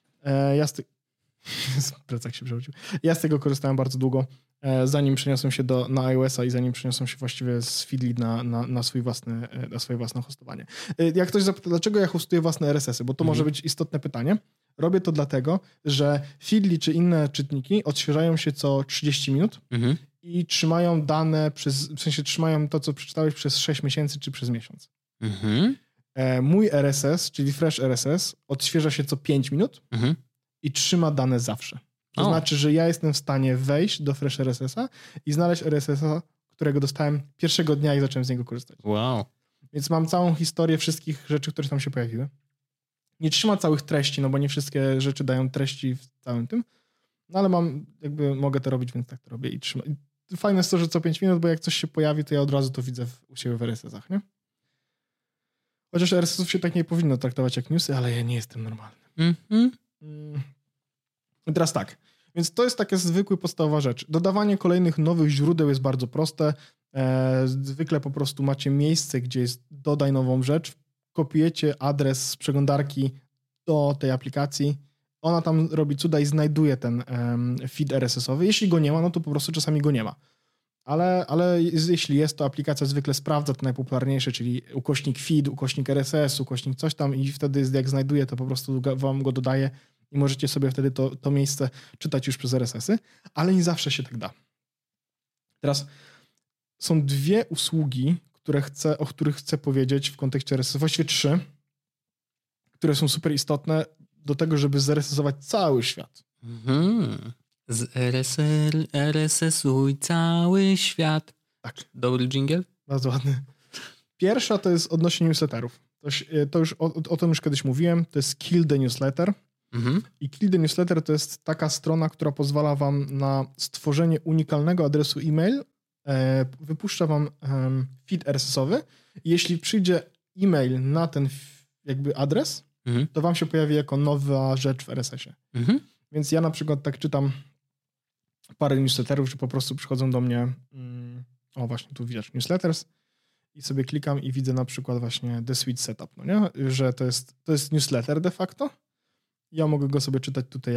Plecak się przewrócił. Ja z tego korzystałem bardzo długo, zanim przeniosłem się na iOS-a i zanim przeniosłem się właściwie z Feedly na swoje własne hostowanie. Jak ktoś zapyta, dlaczego ja hostuję własne RSS-y, bo to może być istotne pytanie. Robię to dlatego, że Feedly czy inne czytniki odświeżają się co 30 minut i trzymają dane w sensie trzymają to, co przeczytałeś przez 6 miesięcy czy przez miesiąc. Mój RSS, czyli Fresh RSS, odświeża się co 5 minut i trzyma dane zawsze. To znaczy, że ja jestem w stanie wejść do Fresh RSS-a i znaleźć RSS-a, którego dostałem pierwszego dnia i zacząłem z niego korzystać. Wow. Więc mam całą historię wszystkich rzeczy, które tam się pojawiły. Nie trzyma całych treści, no bo nie wszystkie rzeczy dają treści w całym tym, no ale mogę to robić, więc tak to robię i trzymam. I fajne jest to, że co 5 minut, bo jak coś się pojawi, to ja od razu to widzę u siebie w RSS-ach, nie? Chociaż RSS-ów się tak nie powinno traktować jak newsy, ale ja nie jestem normalny. I teraz tak, więc to jest taka zwykła, podstawowa rzecz. Dodawanie kolejnych nowych źródeł jest bardzo proste. Zwykle po prostu macie miejsce, gdzie jest dodaj nową rzecz, kopiujecie adres z przeglądarki do tej aplikacji, ona tam robi cuda i znajduje ten feed RSS-owy. Jeśli go nie ma, no to po prostu czasami go nie ma. Ale jeśli jest, to aplikacja zwykle sprawdza to najpopularniejsze, czyli ukośnik feed, ukośnik RSS, ukośnik coś tam i wtedy jak znajduje, to po prostu wam go dodaje i możecie sobie wtedy to miejsce czytać już przez RSS-y, ale nie zawsze się tak da. Teraz są dwie usługi, o których chcę powiedzieć w kontekście RSS, właściwie 3, które są super istotne do tego, żeby zRSS-ować cały świat. Z RSS-uj cały świat. Tak. Dobry dżingiel? Bardzo ładny. Pierwsza to jest odnośnie newsletterów. To już o tym już kiedyś mówiłem. To jest Kill the Newsletter. I Kill the Newsletter to jest taka strona, która pozwala wam na stworzenie unikalnego adresu e-mail. Wypuszcza wam feed RSS-owy. Jeśli przyjdzie e-mail na ten jakby adres, to wam się pojawi jako nowa rzecz w RSS-ie. Więc ja na przykład tak czytam parę newsletterów, że po prostu przychodzą do mnie o właśnie tu widać newsletters i sobie klikam i widzę na przykład właśnie The Suite Setup, no nie? Że to jest newsletter de facto. Ja mogę go sobie czytać tutaj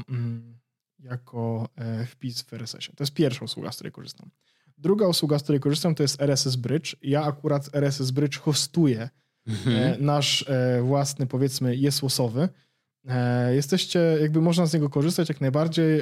jako wpis w RSS-ie. To jest pierwsza usługa, z której korzystam. Druga usługa, z której korzystam, to jest RSS Bridge. Ja akurat RSS Bridge hostuję nasz własny, powiedzmy, jesłosowy. Jesteście, jakby można z niego korzystać jak najbardziej.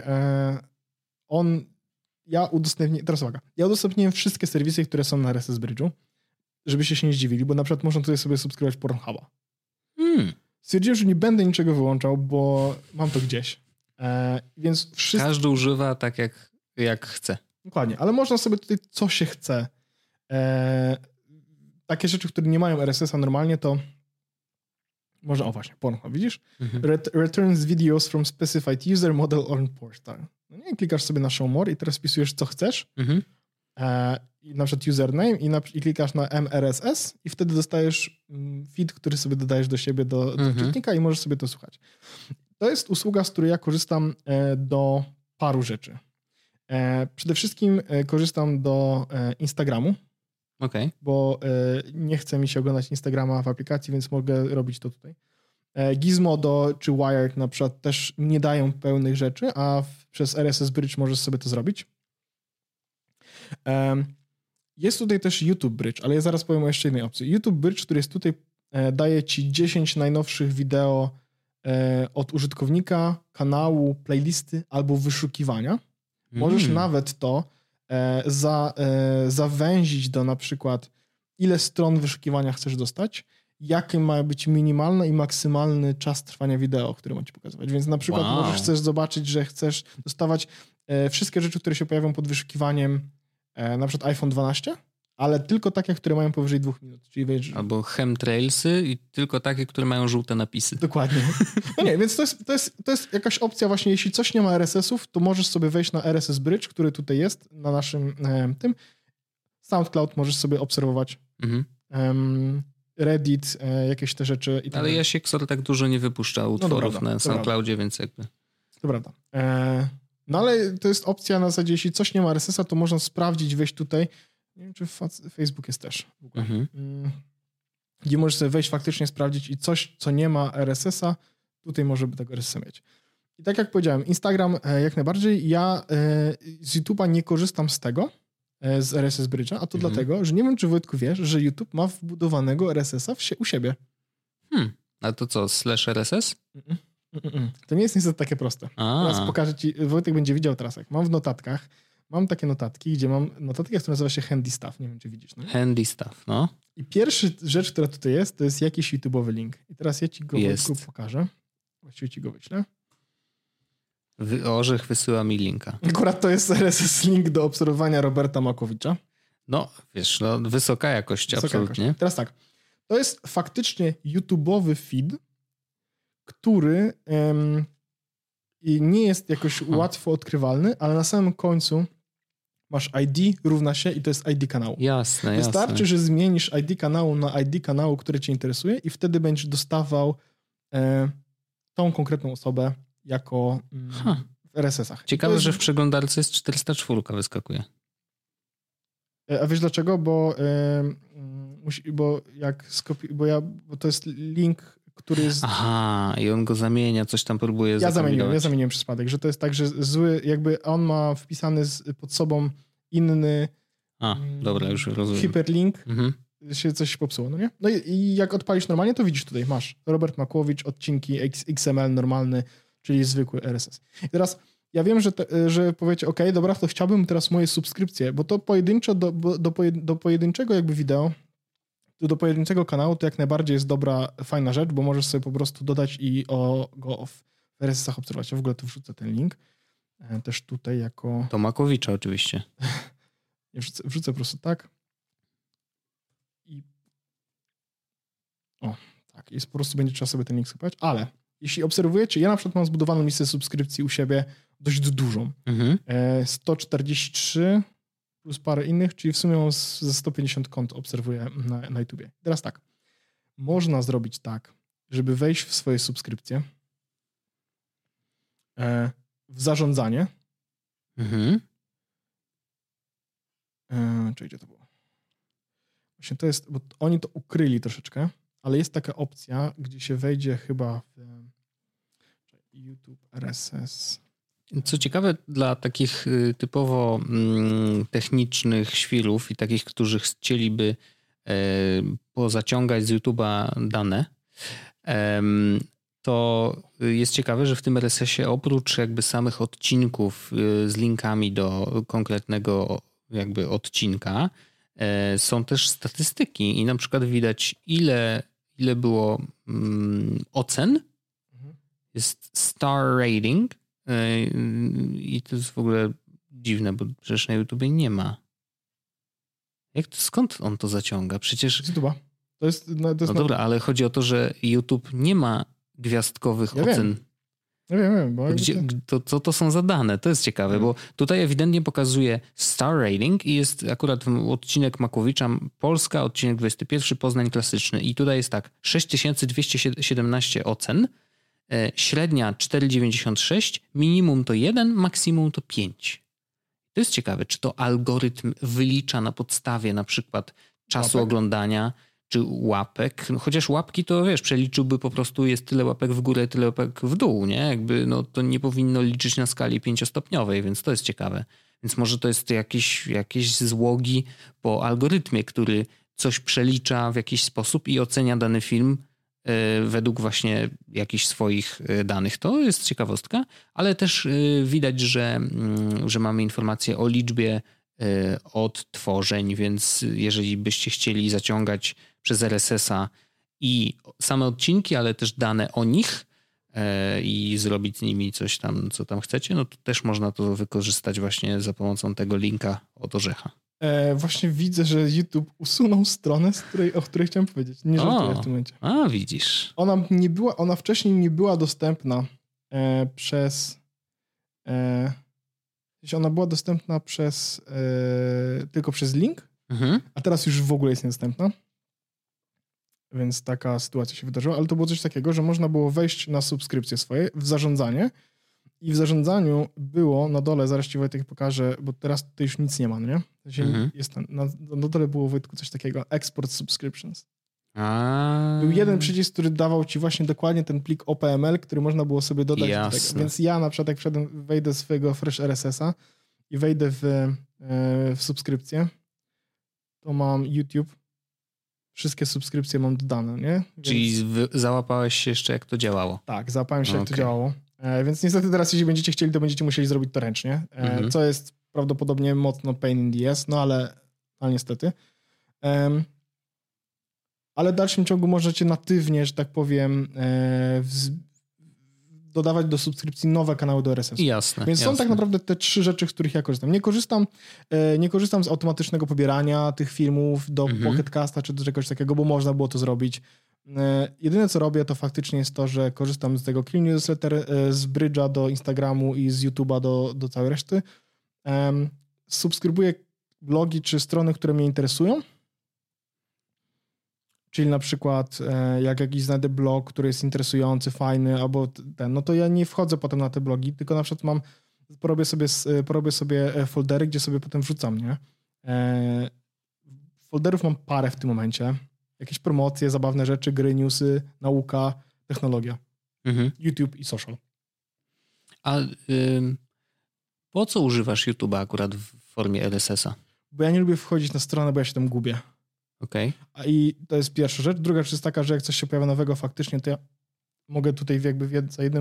Ja udostępniłem wszystkie serwisy, które są na RSS Bridge'u, żebyście się nie zdziwili, bo na przykład można tutaj sobie subskrybować Pornhuba. Stwierdziłem, że nie będę niczego wyłączał, bo mam to gdzieś. Więc każdy używa tak jak chce. Dokładnie, ale można sobie tutaj co się chce. Takie rzeczy, które nie mają RSS-a normalnie, to można, o właśnie, Pornhub, widzisz? Returns videos from specified user, model or portal. No nie, klikasz sobie na show more i teraz wpisujesz co chcesz. I na przykład username i klikasz na MRSS i wtedy dostajesz feed, który sobie dodajesz do siebie, do czytnika i możesz sobie to słuchać. To jest usługa, z której ja korzystam do paru rzeczy. Przede wszystkim korzystam do Instagramu, bo nie chce mi się oglądać Instagrama w aplikacji, więc mogę robić to tutaj. Gizmodo czy Wired na przykład też nie dają pełnych rzeczy, a przez RSS Bridge możesz sobie to zrobić. Jest tutaj też YouTube Bridge, ale ja zaraz powiem o jeszcze jednej opcji. YouTube Bridge, który jest tutaj, daje ci 10 najnowszych wideo od użytkownika, kanału, playlisty albo wyszukiwania. Możesz nawet to zawęzić do na przykład ile stron wyszukiwania chcesz dostać, jaki ma być minimalny i maksymalny czas trwania wideo, który ma ci pokazywać. Więc na przykład możesz chcesz zobaczyć, że chcesz dostawać wszystkie rzeczy, które się pojawią pod wyszukiwaniem na przykład iPhone 12, ale tylko takie, które mają powyżej 2 minut. Czyli wiesz, albo chemtrailsy i tylko takie, które mają żółte napisy. Dokładnie. No nie, więc to jest jakaś opcja właśnie, jeśli coś nie ma RSS-ów, to możesz sobie wejść na RSS Bridge, który tutaj jest na naszym tym. SoundCloud możesz sobie obserwować. Reddit, jakieś te rzeczy. Ale Jasiek tak dużo nie wypuszcza utworów na SoundCloudzie, więc jakby... To prawda. No ale to jest opcja na zasadzie, jeśli coś nie ma RSS-a, to można sprawdzić, wejść tutaj. Nie wiem, czy Facebook jest też w ogóle. Gdzie możesz sobie wejść, faktycznie sprawdzić i coś, co nie ma RSS-a, tutaj może tego RSS-a mieć. I tak jak powiedziałem, Instagram jak najbardziej. Ja z YouTube'a nie korzystam z tego, z RSS Bridge'a, a to dlatego, że nie wiem, czy Wojtku wiesz, że YouTube ma wbudowanego RSS-a u siebie. A to co, /RSS? To nie jest niestety takie proste. Teraz pokażę ci, Wojtek będzie widział teraz, jak mam w notatkach, mam takie notatki, gdzie mam notatkę, która nazywa się Handy Stuff. Nie wiem, czy widzisz. No? Handy Stuff, no. I pierwsza rzecz, która tutaj jest, to jest jakiś YouTube'owy link. I teraz ja ci go pokażę. Właściwie ci go wyślę. Orzech wysyła mi linka. Akurat to jest RSS link do obserwowania Roberta Makowicza. No, wiesz, wysoka jakość, absolutnie. Jakość. Teraz tak, to jest faktycznie YouTube'owy feed, który nie jest jakoś łatwo odkrywalny, ale na samym końcu masz ID równa się i to jest ID kanału. Jasne. Wystarczy, że zmienisz ID kanału na ID kanału, który cię interesuje i wtedy będziesz dostawał tą konkretną osobę jako w RSS-ach. Ciekawe, że w przeglądarce jest 404 wyskakuje. A wiesz dlaczego? Bo to jest link, który jest... Aha, i on go zamienia, coś tam próbuje Ja zamieniłem przez przypadek, że to jest tak, że zły, jakby on ma wpisany pod sobą inny dobra, już rozumiem. Hiperlink, się coś popsuło, no nie? No i jak odpalisz normalnie, to widzisz tutaj, masz Robert Makłowicz, odcinki XML normalny, czyli zwykły RSS. I teraz ja wiem, że powiecie, okej, dobra, to chciałbym teraz moje subskrypcje, bo to pojedynczo do pojedynczego jakby wideo, do pojedynczego kanału to jak najbardziej jest dobra, fajna rzecz, bo możesz sobie po prostu dodać i go w RSS-ach obserwować. Ja w ogóle tu wrzucę ten link. Też tutaj jako... To Makowicza oczywiście. Wrzucę po prostu tak. I tak, i po prostu będzie trzeba sobie ten link sypać, ale jeśli obserwujecie, ja na przykład mam zbudowaną listę subskrypcji u siebie dość dużą. 143 plus parę innych, czyli w sumie mam ze 150 kont obserwuję na YouTubie. Teraz tak, można zrobić tak, żeby wejść w swoje subskrypcje, w zarządzanie. Czy gdzie to było? Właśnie to jest, bo oni to ukryli troszeczkę, ale jest taka opcja, gdzie się wejdzie chyba w YouTube RSS. Co ciekawe, dla takich typowo technicznych świrów i takich, którzy chcieliby pozaciągać z YouTube'a dane, to jest ciekawe, że w tym RSS-ie oprócz jakby samych odcinków z linkami do konkretnego jakby odcinka są też statystyki i na przykład widać ile było ocen, jest star rating i to jest w ogóle dziwne, bo przecież na YouTubie nie ma. Skąd on to zaciąga? Przecież... Z YouTube'a. To jest dobra, ale chodzi o to, że YouTube nie ma gwiazdkowych ocen. Wiem. Bo co to są za dane? To jest ciekawe, bo tutaj ewidentnie pokazuje star rating i jest akurat odcinek Makłowicza Polska, odcinek 21, Poznań klasyczny. I tutaj jest tak, 6217 ocen, średnia 4,96, minimum to 1, maksimum to 5. To jest ciekawe, czy to algorytm wylicza na podstawie na przykład czasu oglądania, czy łapek, chociaż łapki to wiesz, przeliczyłby po prostu jest tyle łapek w górę, tyle łapek w dół, nie? Jakby to nie powinno liczyć na skali 5-stopniowej, więc to jest ciekawe. Więc może to jest jakieś złogi po algorytmie, który coś przelicza w jakiś sposób i ocenia dany film według właśnie jakichś swoich danych. To jest ciekawostka, ale też widać, że mamy informacje o liczbie odtworzeń, więc jeżeli byście chcieli zaciągać przez RSS-a i same odcinki, ale też dane o nich i zrobić z nimi coś tam, co tam chcecie, no to też można to wykorzystać właśnie za pomocą tego linka od Orzecha. Właśnie widzę, że YouTube usunął stronę, o której chciałem powiedzieć. Nie żartuję w tym momencie. A, widzisz. Ona wcześniej nie była dostępna przez... Ona była dostępna tylko przez link, a teraz już w ogóle jest niedostępna. Więc taka sytuacja się wydarzyła, ale to było coś takiego, że można było wejść na subskrypcje swoje w zarządzanie i w zarządzaniu było na dole, zaraz ci Wojtek pokażę, bo teraz to już nic nie ma, nie? Jest na dole było, Wojtku, coś takiego, export subscriptions. Był jeden przycisk, który dawał ci właśnie dokładnie ten plik OPML, który można było sobie dodać do tego. Więc ja na przykład jak wejdę z swojego Fresh RSS-a i wejdę w subskrypcję, to mam YouTube, wszystkie subskrypcje mam dodane, nie? Czyli załapałeś się jeszcze, jak to działało. Tak, załapałem się, jak to działało. Więc niestety teraz, jeśli będziecie chcieli, to będziecie musieli zrobić to ręcznie, co jest prawdopodobnie mocno pain in the ass, no ale niestety. Ale w dalszym ciągu możecie natywnie, że tak powiem, dodawać do subskrypcji nowe kanały do RSS. Jasne. Więc są tak naprawdę te 3 rzeczy, z których ja korzystam. Nie korzystam z automatycznego pobierania tych filmów do Pocket Casta czy do czegoś takiego, bo można było to zrobić. Jedyne, co robię, to faktycznie jest to, że korzystam z tego Clean Newsletter, z Bridge'a do Instagramu i z YouTube'a do całej reszty. Subskrybuję blogi czy strony, które mnie interesują. Czyli na przykład jak jakiś znajdę blog, który jest interesujący, fajny, albo no to ja nie wchodzę potem na te blogi, tylko na przykład porobię sobie foldery, gdzie sobie potem wrzucam, nie? Folderów mam parę w tym momencie. Jakieś promocje, zabawne rzeczy, gry, newsy, nauka, technologia. YouTube i social. A po co używasz YouTube'a akurat w formie RSS-a? Bo ja nie lubię wchodzić na stronę, bo ja się tam gubię. Okay. I to jest pierwsza rzecz. Druga rzecz jest taka, że jak coś się pojawia nowego faktycznie, to ja mogę tutaj jakby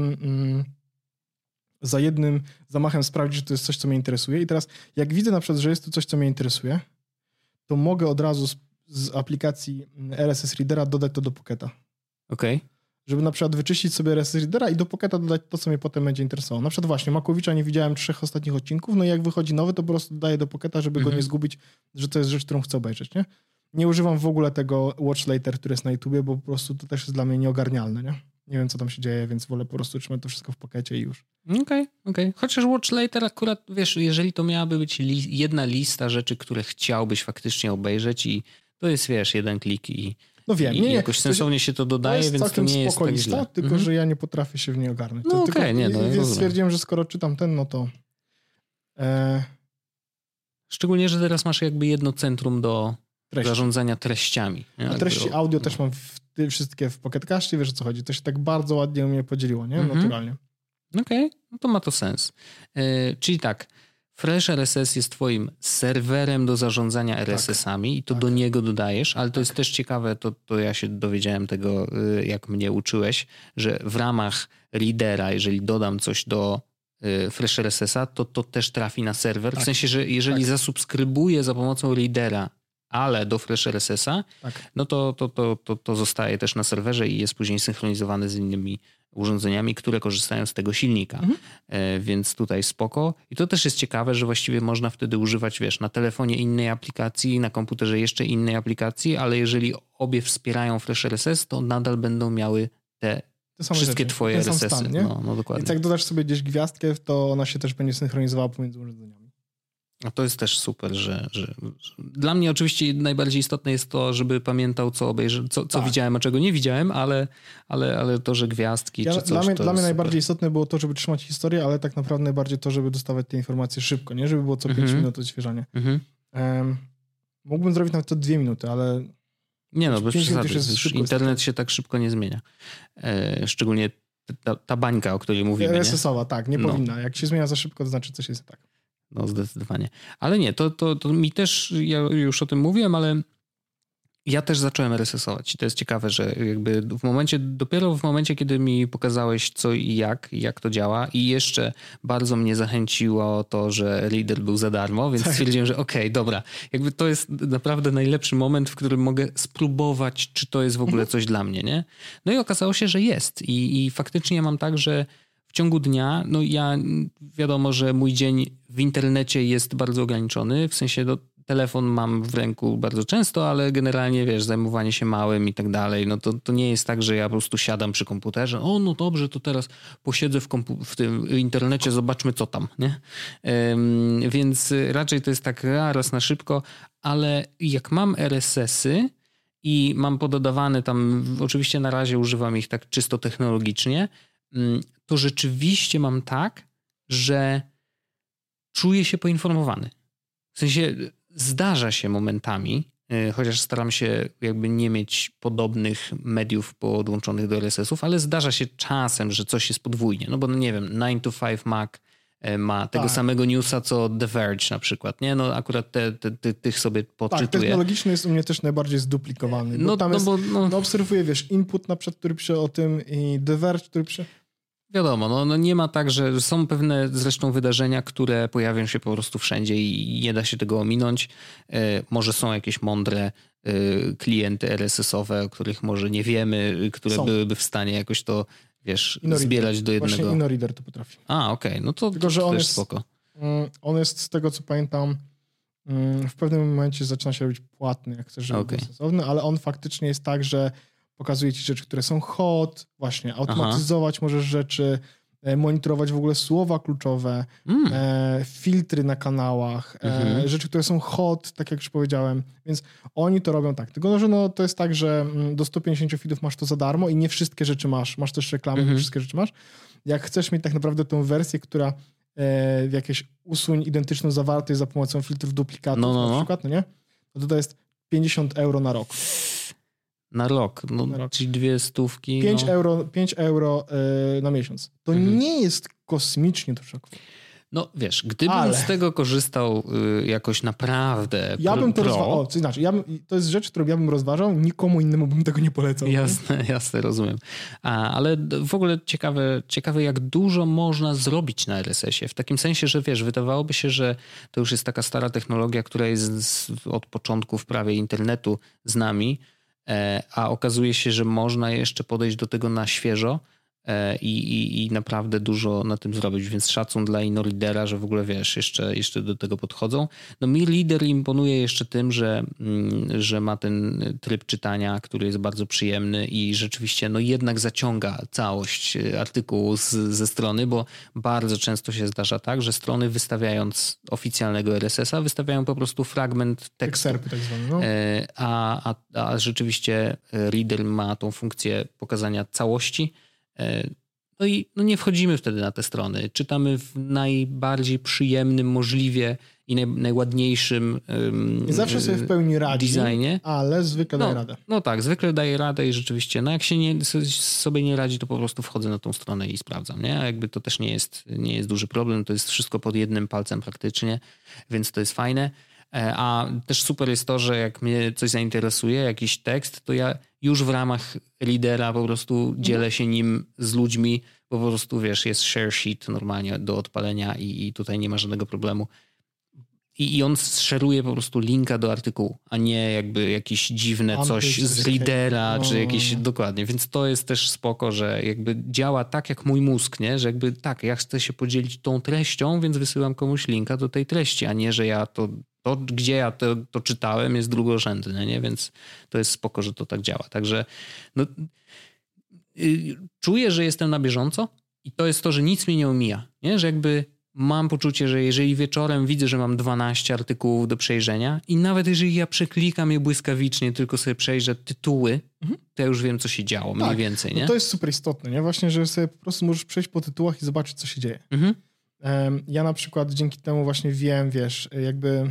za jednym zamachem sprawdzić, że to jest coś, co mnie interesuje. I teraz jak widzę na przykład, że jest to coś, co mnie interesuje, to mogę od razu z aplikacji RSS Readera dodać to do Pocketa. Okay. żeby na przykład wyczyścić sobie RSS Readera i do Pocketa dodać to, co mnie potem będzie interesowało. Na przykład właśnie Makowicza nie widziałem 3 ostatnich odcinków, no i jak wychodzi nowy, to po prostu dodaję do Pocketa, żeby go nie zgubić, że to jest rzecz, którą chcę obejrzeć, nie? Nie używam w ogóle tego Watch Later, który jest na YouTubie, bo po prostu to też jest dla mnie nieogarnialne, nie? Nie wiem, co tam się dzieje, więc wolę po prostu trzymać to wszystko w Pockecie i już. Okej. Chociaż Watch Later akurat, wiesz, jeżeli to miałaby być jedna lista rzeczy, które chciałbyś faktycznie obejrzeć i to jest, wiesz, jeden klik i no wiem, i jakoś sensownie się to dodaje, więc to nie jest tak lista, źle. Tylko, że ja nie potrafię się w niej ogarnąć. No okej, więc stwierdziłem, że skoro czytam ten, no to... Szczególnie, że teraz masz jakby jedno centrum do zarządzania treściami. Nie? A treści audio też mam wszystkie w Pocket Castie, wiesz o co chodzi. To się tak bardzo ładnie u mnie podzieliło, nie? Naturalnie. Okej, no to ma to sens. Czyli tak, Fresh RSS jest twoim serwerem do zarządzania RSS-ami i to do niego dodajesz, ale to jest też ciekawe, to ja się dowiedziałem tego, jak mnie uczyłeś, że w ramach readera, jeżeli dodam coś do Fresh RSS-a, to też trafi na serwer. W sensie, że jeżeli zasubskrybuję za pomocą readera, ale do Fresh RSS-a, no to zostaje też na serwerze i jest później synchronizowany z innymi urządzeniami, które korzystają z tego silnika. Więc tutaj spoko. I to też jest ciekawe, że właściwie można wtedy używać, wiesz, na telefonie innej aplikacji, na komputerze jeszcze innej aplikacji, ale jeżeli obie wspierają Fresh RSS, to nadal będą miały te wszystkie rzeczy, twoje RSS-y. No dokładnie. Więc jak dodasz sobie gdzieś gwiazdkę, to ona się też będzie synchronizowała pomiędzy urządzeniami. No to jest też super, że dla mnie oczywiście najbardziej istotne jest to, żeby pamiętał, co obejrzę, co widziałem, a czego nie widziałem, ale to, że gwiazdki czy coś... Dla mnie najbardziej istotne było to, żeby trzymać historię, ale tak naprawdę najbardziej to, żeby dostawać te informacje szybko, nie? Żeby było co 5 minut odświeżanie. Mógłbym zrobić nawet to 2 minuty, ale... Nie no, bez przesady. Internet się tak szybko nie zmienia. Szczególnie ta bańka, o której mówimy. RSS-owa, tak, nie powinna. Jak się zmienia za szybko, to znaczy coś jest tak. No zdecydowanie. Ale nie, to mi też, ja już o tym mówiłem, ale ja też zacząłem RSS-ować. I to jest ciekawe, że jakby dopiero w momencie, kiedy mi pokazałeś co i jak to działa i jeszcze bardzo mnie zachęciło to, że Reader był za darmo, więc stwierdziłem, że okej, dobra, jakby to jest naprawdę najlepszy moment, w którym mogę spróbować, czy to jest w ogóle coś dla mnie, nie? No i okazało się, że jest. I faktycznie mam tak, że w ciągu dnia, no ja wiadomo, że mój dzień w internecie jest bardzo ograniczony, w sensie telefon mam w ręku bardzo często, ale generalnie, wiesz, zajmowanie się małym i tak dalej, no to nie jest tak, że ja po prostu siadam przy komputerze, no dobrze, to teraz posiedzę w tym internecie, zobaczmy co tam, nie? Więc raczej to jest tak raz na szybko, ale jak mam RSS-y i mam pododawane tam, oczywiście na razie używam ich tak czysto technologicznie, to rzeczywiście mam tak, że czuję się poinformowany. W sensie zdarza się momentami, chociaż staram się jakby nie mieć podobnych mediów podłączonych do RSS-ów, ale zdarza się czasem, że coś jest podwójnie. No bo nie wiem, 9 to 5 Mac ma tego samego newsa, co The Verge na przykład, nie? No akurat tych sobie podczytuję. Tak, technologicznie jest u mnie też najbardziej zduplikowany. Bo obserwuję, wiesz, Input na przykład, który pisze o tym i The Verge, który pisze... Wiadomo, no nie ma tak, że są pewne zresztą wydarzenia, które pojawią się po prostu wszędzie i nie da się tego ominąć. Może są jakieś mądre klienty RSS-owe, o których może nie wiemy, które byłyby w stanie jakoś to, wiesz, zbierać do jednego. Właśnie InnoReader to potrafi. Okej, no to tylko, że to on też jest, spoko. On jest, z tego co pamiętam, w pewnym momencie zaczyna się robić płatny, jak chcesz, żeby był sensowny, ale on faktycznie jest tak, że pokazuje ci rzeczy, które są hot, właśnie automatyzować możesz rzeczy, monitorować w ogóle słowa kluczowe, filtry na kanałach, rzeczy, które są hot, tak jak już powiedziałem, więc oni to robią tak. Tylko, że to jest tak, że do 150 feedów masz to za darmo i nie wszystkie rzeczy masz też reklamy, nie wszystkie rzeczy masz. Jak chcesz mieć tak naprawdę tą wersję, która jakieś usuń identyczną zawartość za pomocą filtrów duplikatów na przykład, no nie? No to jest 50 € na rok. Na rok, czyli 200. 5 euro na miesiąc. To nie jest kosmicznie dużo. No wiesz, gdybym z tego korzystał jakoś naprawdę ja bym to rozważał. To jest rzecz, którą ja bym rozważał, nikomu innemu bym tego nie polecał. Jasne, rozumiem. Ale w ogóle ciekawe, jak dużo można zrobić na RSS-ie. W takim sensie, że wiesz, wydawałoby się, że to już jest taka stara technologia, która jest od początków prawie internetu z nami. a okazuje się, że można jeszcze podejść do tego na świeżo i naprawdę dużo na tym zrobić, więc szacun dla InnoReadera, że w ogóle wiesz, jeszcze do tego podchodzą. No mi Reader imponuje jeszcze tym, że ma ten tryb czytania, który jest bardzo przyjemny i rzeczywiście no jednak zaciąga całość artykułu ze strony, bo bardzo często się zdarza tak, że strony wystawiając oficjalnego RSS-a wystawiają po prostu fragment tekstu. Ekserpy tak zwane, no. A rzeczywiście Reader ma tą funkcję pokazania całości. No i nie wchodzimy wtedy na te strony. Czytamy w najbardziej przyjemnym możliwie i najładniejszym nie zawsze sobie w pełni radzi, designie. Ale zwykle daje radę. No tak, zwykle daje radę i rzeczywiście, no jak się sobie nie radzi, to po prostu wchodzę na tą stronę i sprawdzam, nie? A jakby to też nie jest duży problem, to jest wszystko pod jednym palcem praktycznie, więc to jest fajne. A też super jest to, że jak mnie coś zainteresuje, jakiś tekst, to ja już w ramach Readera po prostu dzielę się nim z ludźmi, bo po prostu wiesz, jest share sheet normalnie do odpalenia i tutaj nie ma żadnego problemu. I on szeruje po prostu linka do artykułu, a nie jakby jakieś dziwne coś z Readera, czy jakieś dokładnie. Więc to jest też spoko, że jakby działa tak jak mój mózg, nie? Że jakby tak, ja chcę się podzielić tą treścią, więc wysyłam komuś linka do tej treści, a nie, że ja to gdzie ja to czytałem, jest drugorzędne, nie? Więc to jest spoko, że to tak działa. Także no, czuję, że jestem na bieżąco i to jest to, że nic mnie nie omija, nie? Że jakby mam poczucie, że jeżeli wieczorem widzę, że mam 12 artykułów do przejrzenia i nawet jeżeli ja przeklikam je błyskawicznie, tylko sobie przejrzę tytuły, to ja już wiem, co się działo, mniej więcej, nie? No to jest super istotne, nie? Właśnie, że sobie po prostu możesz przejść po tytułach i zobaczyć, co się dzieje. Ja na przykład dzięki temu właśnie wiem, wiesz, jakby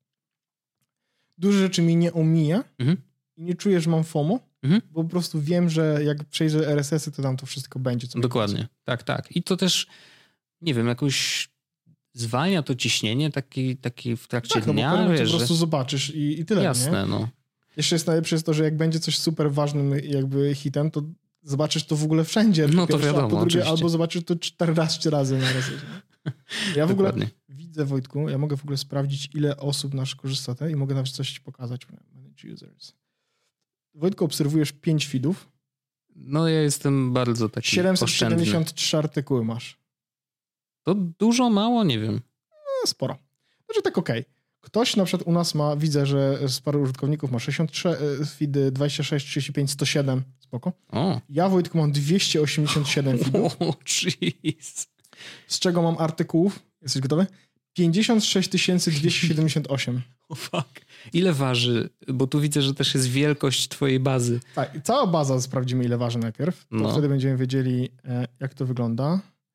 dużo rzeczy mi nie omija i nie czuję, że mam FOMO, bo po prostu wiem, że jak przejrzę RSS-y, to tam to wszystko będzie. Co dokładnie, tak. I to też, nie wiem, jakoś zwalnia to ciśnienie taki w trakcie dnia. No bo wiesz, po prostu zobaczysz i tyle. Jasne, nie? No. Jeszcze jest najlepsze jest to, że jak będzie coś super ważnym jakby hitem, to zobaczysz to w ogóle wszędzie. No to pierwsze, wiadomo, a po drugie, oczywiście. albo zobaczysz to 14 razy na RSS. Ja w ogóle widzę, Wojtku, ja mogę w ogóle sprawdzić, ile osób nasz korzysta i mogę nawet coś ci pokazać. Manage users. Wojtku, obserwujesz 5 feedów. No ja jestem bardzo taki 773 artykuły masz. To dużo, mało? Nie wiem. No, sporo. Znaczy tak okej. Ktoś na przykład u nas ma, widzę, że z paru użytkowników ma 63 feedy, 26, 35, 107. Spoko. O. Ja, Wojtku, mam 287 feedów. O, jeez. Z czego mam artykułów? Jesteś gotowy? 56 278. O fuck. Ile waży? Bo tu widzę, że też jest wielkość twojej bazy. Tak, cała baza sprawdzimy, ile waży najpierw. To wtedy będziemy wiedzieli, jak to wygląda.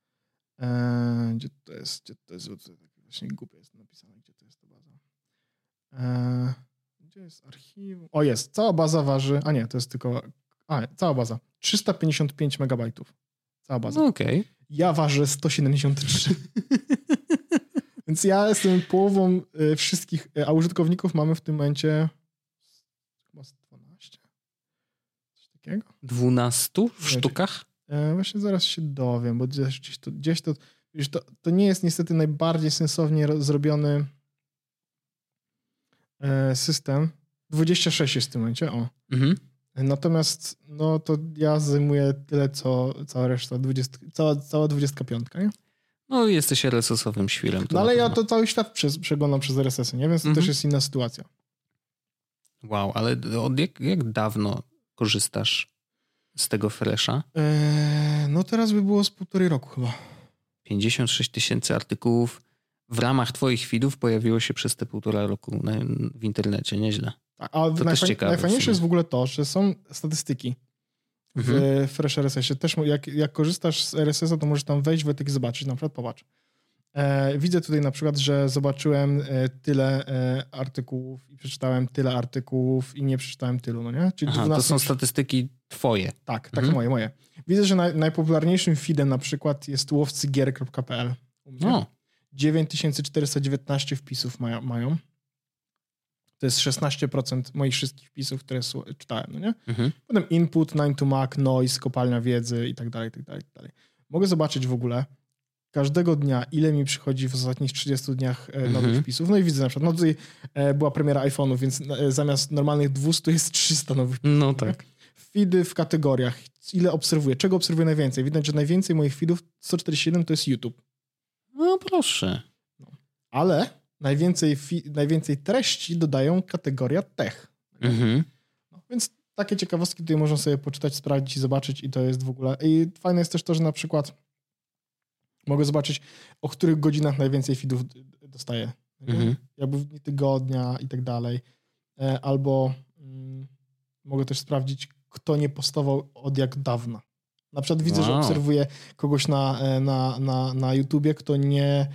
Gdzie to jest? Właśnie głupie jest napisane, gdzie to jest ta baza. Gdzie jest archiwum? O, jest. Cała baza waży... A nie, to jest tylko... cała baza. 355 megabajtów. Cała baza. No okej. Ja ważę 173. Więc ja jestem połową wszystkich, a użytkowników mamy w tym momencie chyba 12. Coś takiego. 12 w sztukach? Właśnie zaraz się dowiem, bo gdzieś to nie jest niestety najbardziej sensownie zrobiony system. 26 jest w tym momencie, o. Natomiast no to ja zajmuję tyle, co cała reszta, cała 25, nie? No jesteś RSS-owym świrem. No ale ja to cały świat przeglądam przez RSS-y, nie? Więc to też jest inna sytuacja. Wow, ale od jak dawno korzystasz z tego Fresha? No teraz by było z 1,5 roku chyba. 56 000 artykułów w ramach twoich feedów pojawiło się przez te 1,5 roku w internecie, nieźle. A to też ciekawe, najfajniejsze jest w ogóle to, że są statystyki w Fresh RSS-ie. Też jak korzystasz z RSS-a, to możesz tam wejść, Wojtek, zobaczyć. Na przykład popatrz. Widzę tutaj na przykład, że zobaczyłem tyle artykułów i przeczytałem tyle artykułów i nie przeczytałem tylu, no nie? Czyli to są statystyki twoje. Tak, moje. Widzę, że najpopularniejszym feedem na przykład jest łowcygier.pl. 9419 wpisów mają. To jest 16% moich wszystkich wpisów, które czytałem, no nie? Potem Input, 9 to Mac, Noise, Kopalnia Wiedzy i tak dalej, i tak dalej, i tak dalej. Mogę zobaczyć w ogóle każdego dnia, ile mi przychodzi w ostatnich 30 dniach nowych wpisów. No i widzę na przykład, no tutaj była premiera iPhone'ów, więc zamiast normalnych 200 jest 300 nowych wpisów. No tak. Feedy w kategoriach. Ile obserwuję? Czego obserwuję najwięcej? Widać, że najwięcej moich feedów, 147, to jest YouTube. No proszę. No. Ale najwięcej treści dodają kategoria tech. No, więc takie ciekawostki tutaj można sobie poczytać, sprawdzić i zobaczyć i to jest w ogóle... I fajne jest też to, że na przykład mogę zobaczyć, o których godzinach najwięcej feedów dostaję. Jakby w dni tygodnia i tak dalej. Albo mogę też sprawdzić, kto nie postował od jak dawna. Na przykład widzę, że obserwuję kogoś na YouTubie, kto nie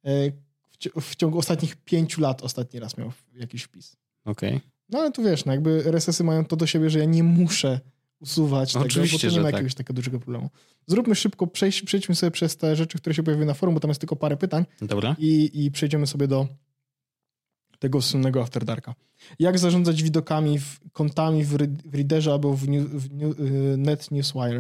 w ciągu ostatnich 5 lat ostatni raz miał jakiś wpis. Okej. No ale tu wiesz, no jakby RSS-y mają to do siebie, że ja nie muszę usuwać tego, bo to nie ma jakiegoś takiego dużego problemu. Zróbmy szybko, przejdźmy sobie przez te rzeczy, które się pojawiły na forum, bo tam jest tylko parę pytań. Dobra. I przejdziemy sobie do tego słynnego After Darka. Jak zarządzać widokami, kontami w Readerze albo w NetNewsWire,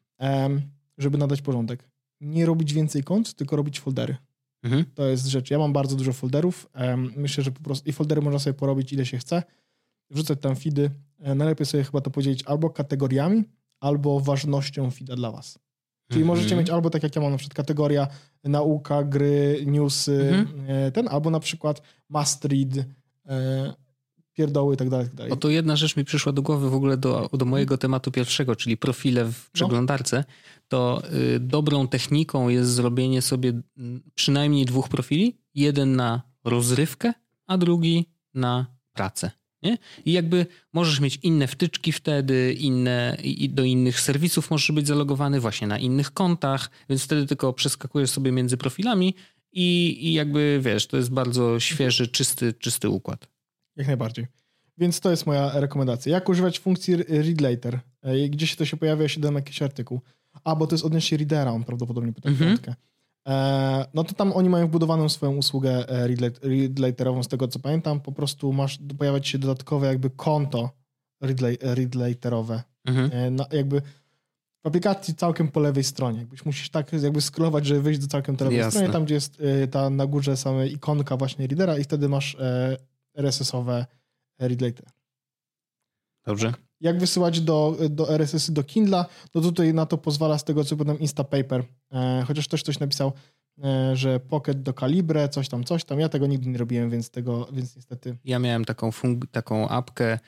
żeby nadać porządek. Nie robić więcej kont, tylko robić foldery. To jest rzecz. Ja mam bardzo dużo folderów. Myślę, że po prostu i foldery można sobie porobić ile się chce. Wrzucać tam feedy. Najlepiej sobie chyba to podzielić albo kategoriami, albo ważnością feeda dla was. Czyli możecie mieć albo tak jak ja mam na przykład kategoria nauka, gry, newsy, albo na przykład must read, pierdoły i tak dalej. Oto jedna rzecz mi przyszła do głowy w ogóle do mojego tematu pierwszego, czyli profile w przeglądarce. To dobrą techniką jest zrobienie sobie przynajmniej 2 profili. Jeden na rozrywkę, a drugi na pracę. Nie? I jakby możesz mieć inne wtyczki wtedy, i do innych serwisów możesz być zalogowany właśnie na innych kontach, więc wtedy tylko przeskakujesz sobie między profilami i jakby wiesz, to jest bardzo świeży, czysty układ. Jak najbardziej. Więc to jest moja rekomendacja. Jak używać funkcji Read Later? Gdzie się to się pojawia, się dam jakiś artykuł. Bo to jest odnośnie Readera, on prawdopodobnie pyta piątkę. No to tam oni mają wbudowaną swoją usługę Read Laterową, z tego co pamiętam. Po prostu pojawia ci się dodatkowe jakby konto Read Laterowe. Jakby w aplikacji całkiem po lewej stronie. Musisz tak jakby scrollować, żeby wyjść do całkiem po lewej stronie, tam gdzie jest ta na górze same ikonka właśnie Readera i wtedy masz RSS-owe Read Later. Dobrze. Jak wysyłać do RSS-y do Kindla, to tutaj na to pozwala z tego co potem Instapaper. Chociaż ktoś napisał, że Pocket do Calibre, coś tam. Ja tego nigdy nie robiłem, więc niestety... Ja miałem taką apkę,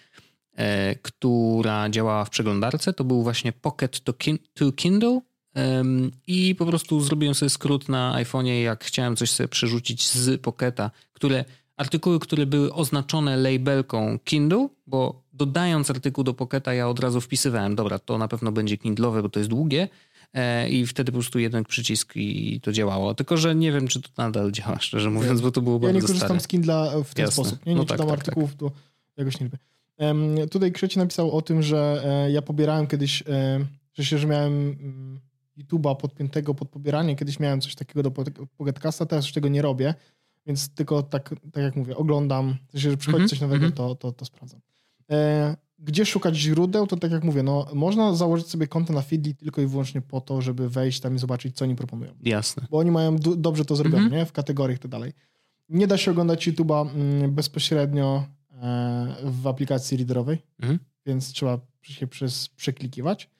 która działała w przeglądarce. To był właśnie Pocket to Kindle i po prostu zrobiłem sobie skrót na iPhone'ie, jak chciałem coś sobie przerzucić z Pocketa, artykuły, które były oznaczone labelką Kindle, bo dodając artykuł do Pocketa ja od razu wpisywałem, dobra, to na pewno będzie Kindle'owe, bo to jest długie i wtedy po prostu jeden przycisk i to działało. Tylko, że nie wiem, czy to nadal działa, szczerze mówiąc, bo to było bardzo stare. Ja nie korzystam z Kindle'a w ten sposób. Nie czytam artykułów, to jakoś nie lubię. Tutaj Krzeci napisał o tym, że ja pobierałem kiedyś, że miałem YouTube'a podpiętego pod pobieranie, kiedyś miałem coś takiego do Pocketcasta, teraz już tego nie robię. Więc tylko tak jak mówię, oglądam, że przychodzi coś nowego, to sprawdzam. Gdzie szukać źródeł? To tak jak mówię, no można założyć sobie konto na Feedly tylko i wyłącznie po to, żeby wejść tam i zobaczyć, co oni proponują. Jasne. Bo oni mają dobrze to zrobione, nie? W kategoriach i tak dalej. Nie da się oglądać YouTube'a bezpośrednio w aplikacji readerowej, więc trzeba się przeklikiwać.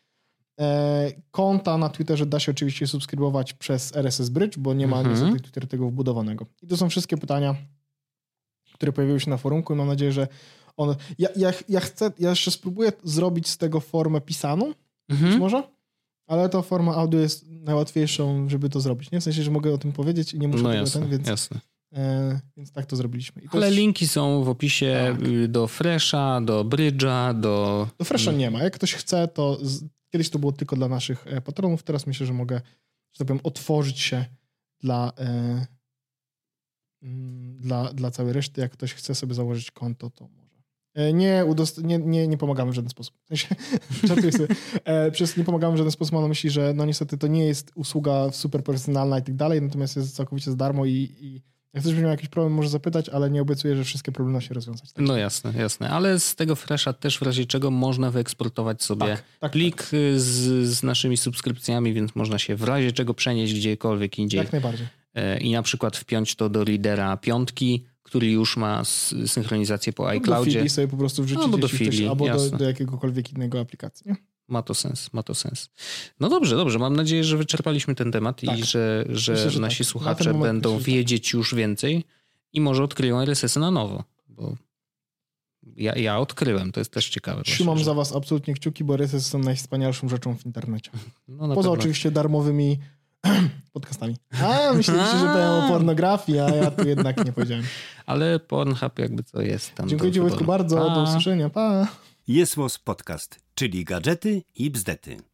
Konta na Twitterze da się oczywiście subskrybować przez RSS Bridge, bo nie ma niestety Twitter tego wbudowanego. I to są wszystkie pytania, które pojawiły się na forumku i mam nadzieję, że ja jeszcze spróbuję zrobić z tego formę pisaną, być może, ale ta forma audio jest najłatwiejszą, żeby to zrobić. Nie? W sensie, że mogę o tym powiedzieć i nie muszę tego więc... Jasne. Więc tak to zrobiliśmy. Ale linki są w opisie do Fresha, do Bridge'a, do Fresha nie ma. Jak ktoś chce, to kiedyś to było tylko dla naszych patronów, teraz myślę, że mogę, że tak powiem, otworzyć się dla całej reszty. Jak ktoś chce sobie założyć konto, to może. Nie pomagamy w żaden sposób. W sensie, nie pomagamy w żaden sposób, mam na myśli, że no niestety to nie jest usługa super profesjonalna i tak dalej, natomiast jest całkowicie za darmo i Jak ktoś będzie miał jakiś problem, może zapytać, ale nie obiecuję, że wszystkie problemy się rozwiązać. Tak? No jasne. Ale z tego Fresha też w razie czego można wyeksportować sobie plik z naszymi subskrypcjami, więc można się w razie czego przenieść gdziekolwiek indziej. Jak najbardziej. I na przykład wpiąć to do readera 5, który już ma synchronizację po iCloudzie. Do Fili sobie po prostu wrzucić albo do jakiegokolwiek innego aplikacji. Nie? Ma to sens. No dobrze. Mam nadzieję, że wyczerpaliśmy ten temat i że myślę, że nasi słuchacze będą wiedzieć już więcej i może odkryją RSS-y na nowo. Bo ja odkryłem, to jest też ciekawe. Trzymam za was absolutnie kciuki, bo RSS są najwspanialszą rzeczą w internecie. Poza oczywiście darmowymi podcastami. Myśleliście, że powiem o pornografii, a ja tu jednak nie powiedziałem. Ale Pornhub jakby to jest tam. Dziękuję ci, Wojtku, bardzo. Do usłyszenia. Pa! Jest Podcast, czyli gadżety i bzdety.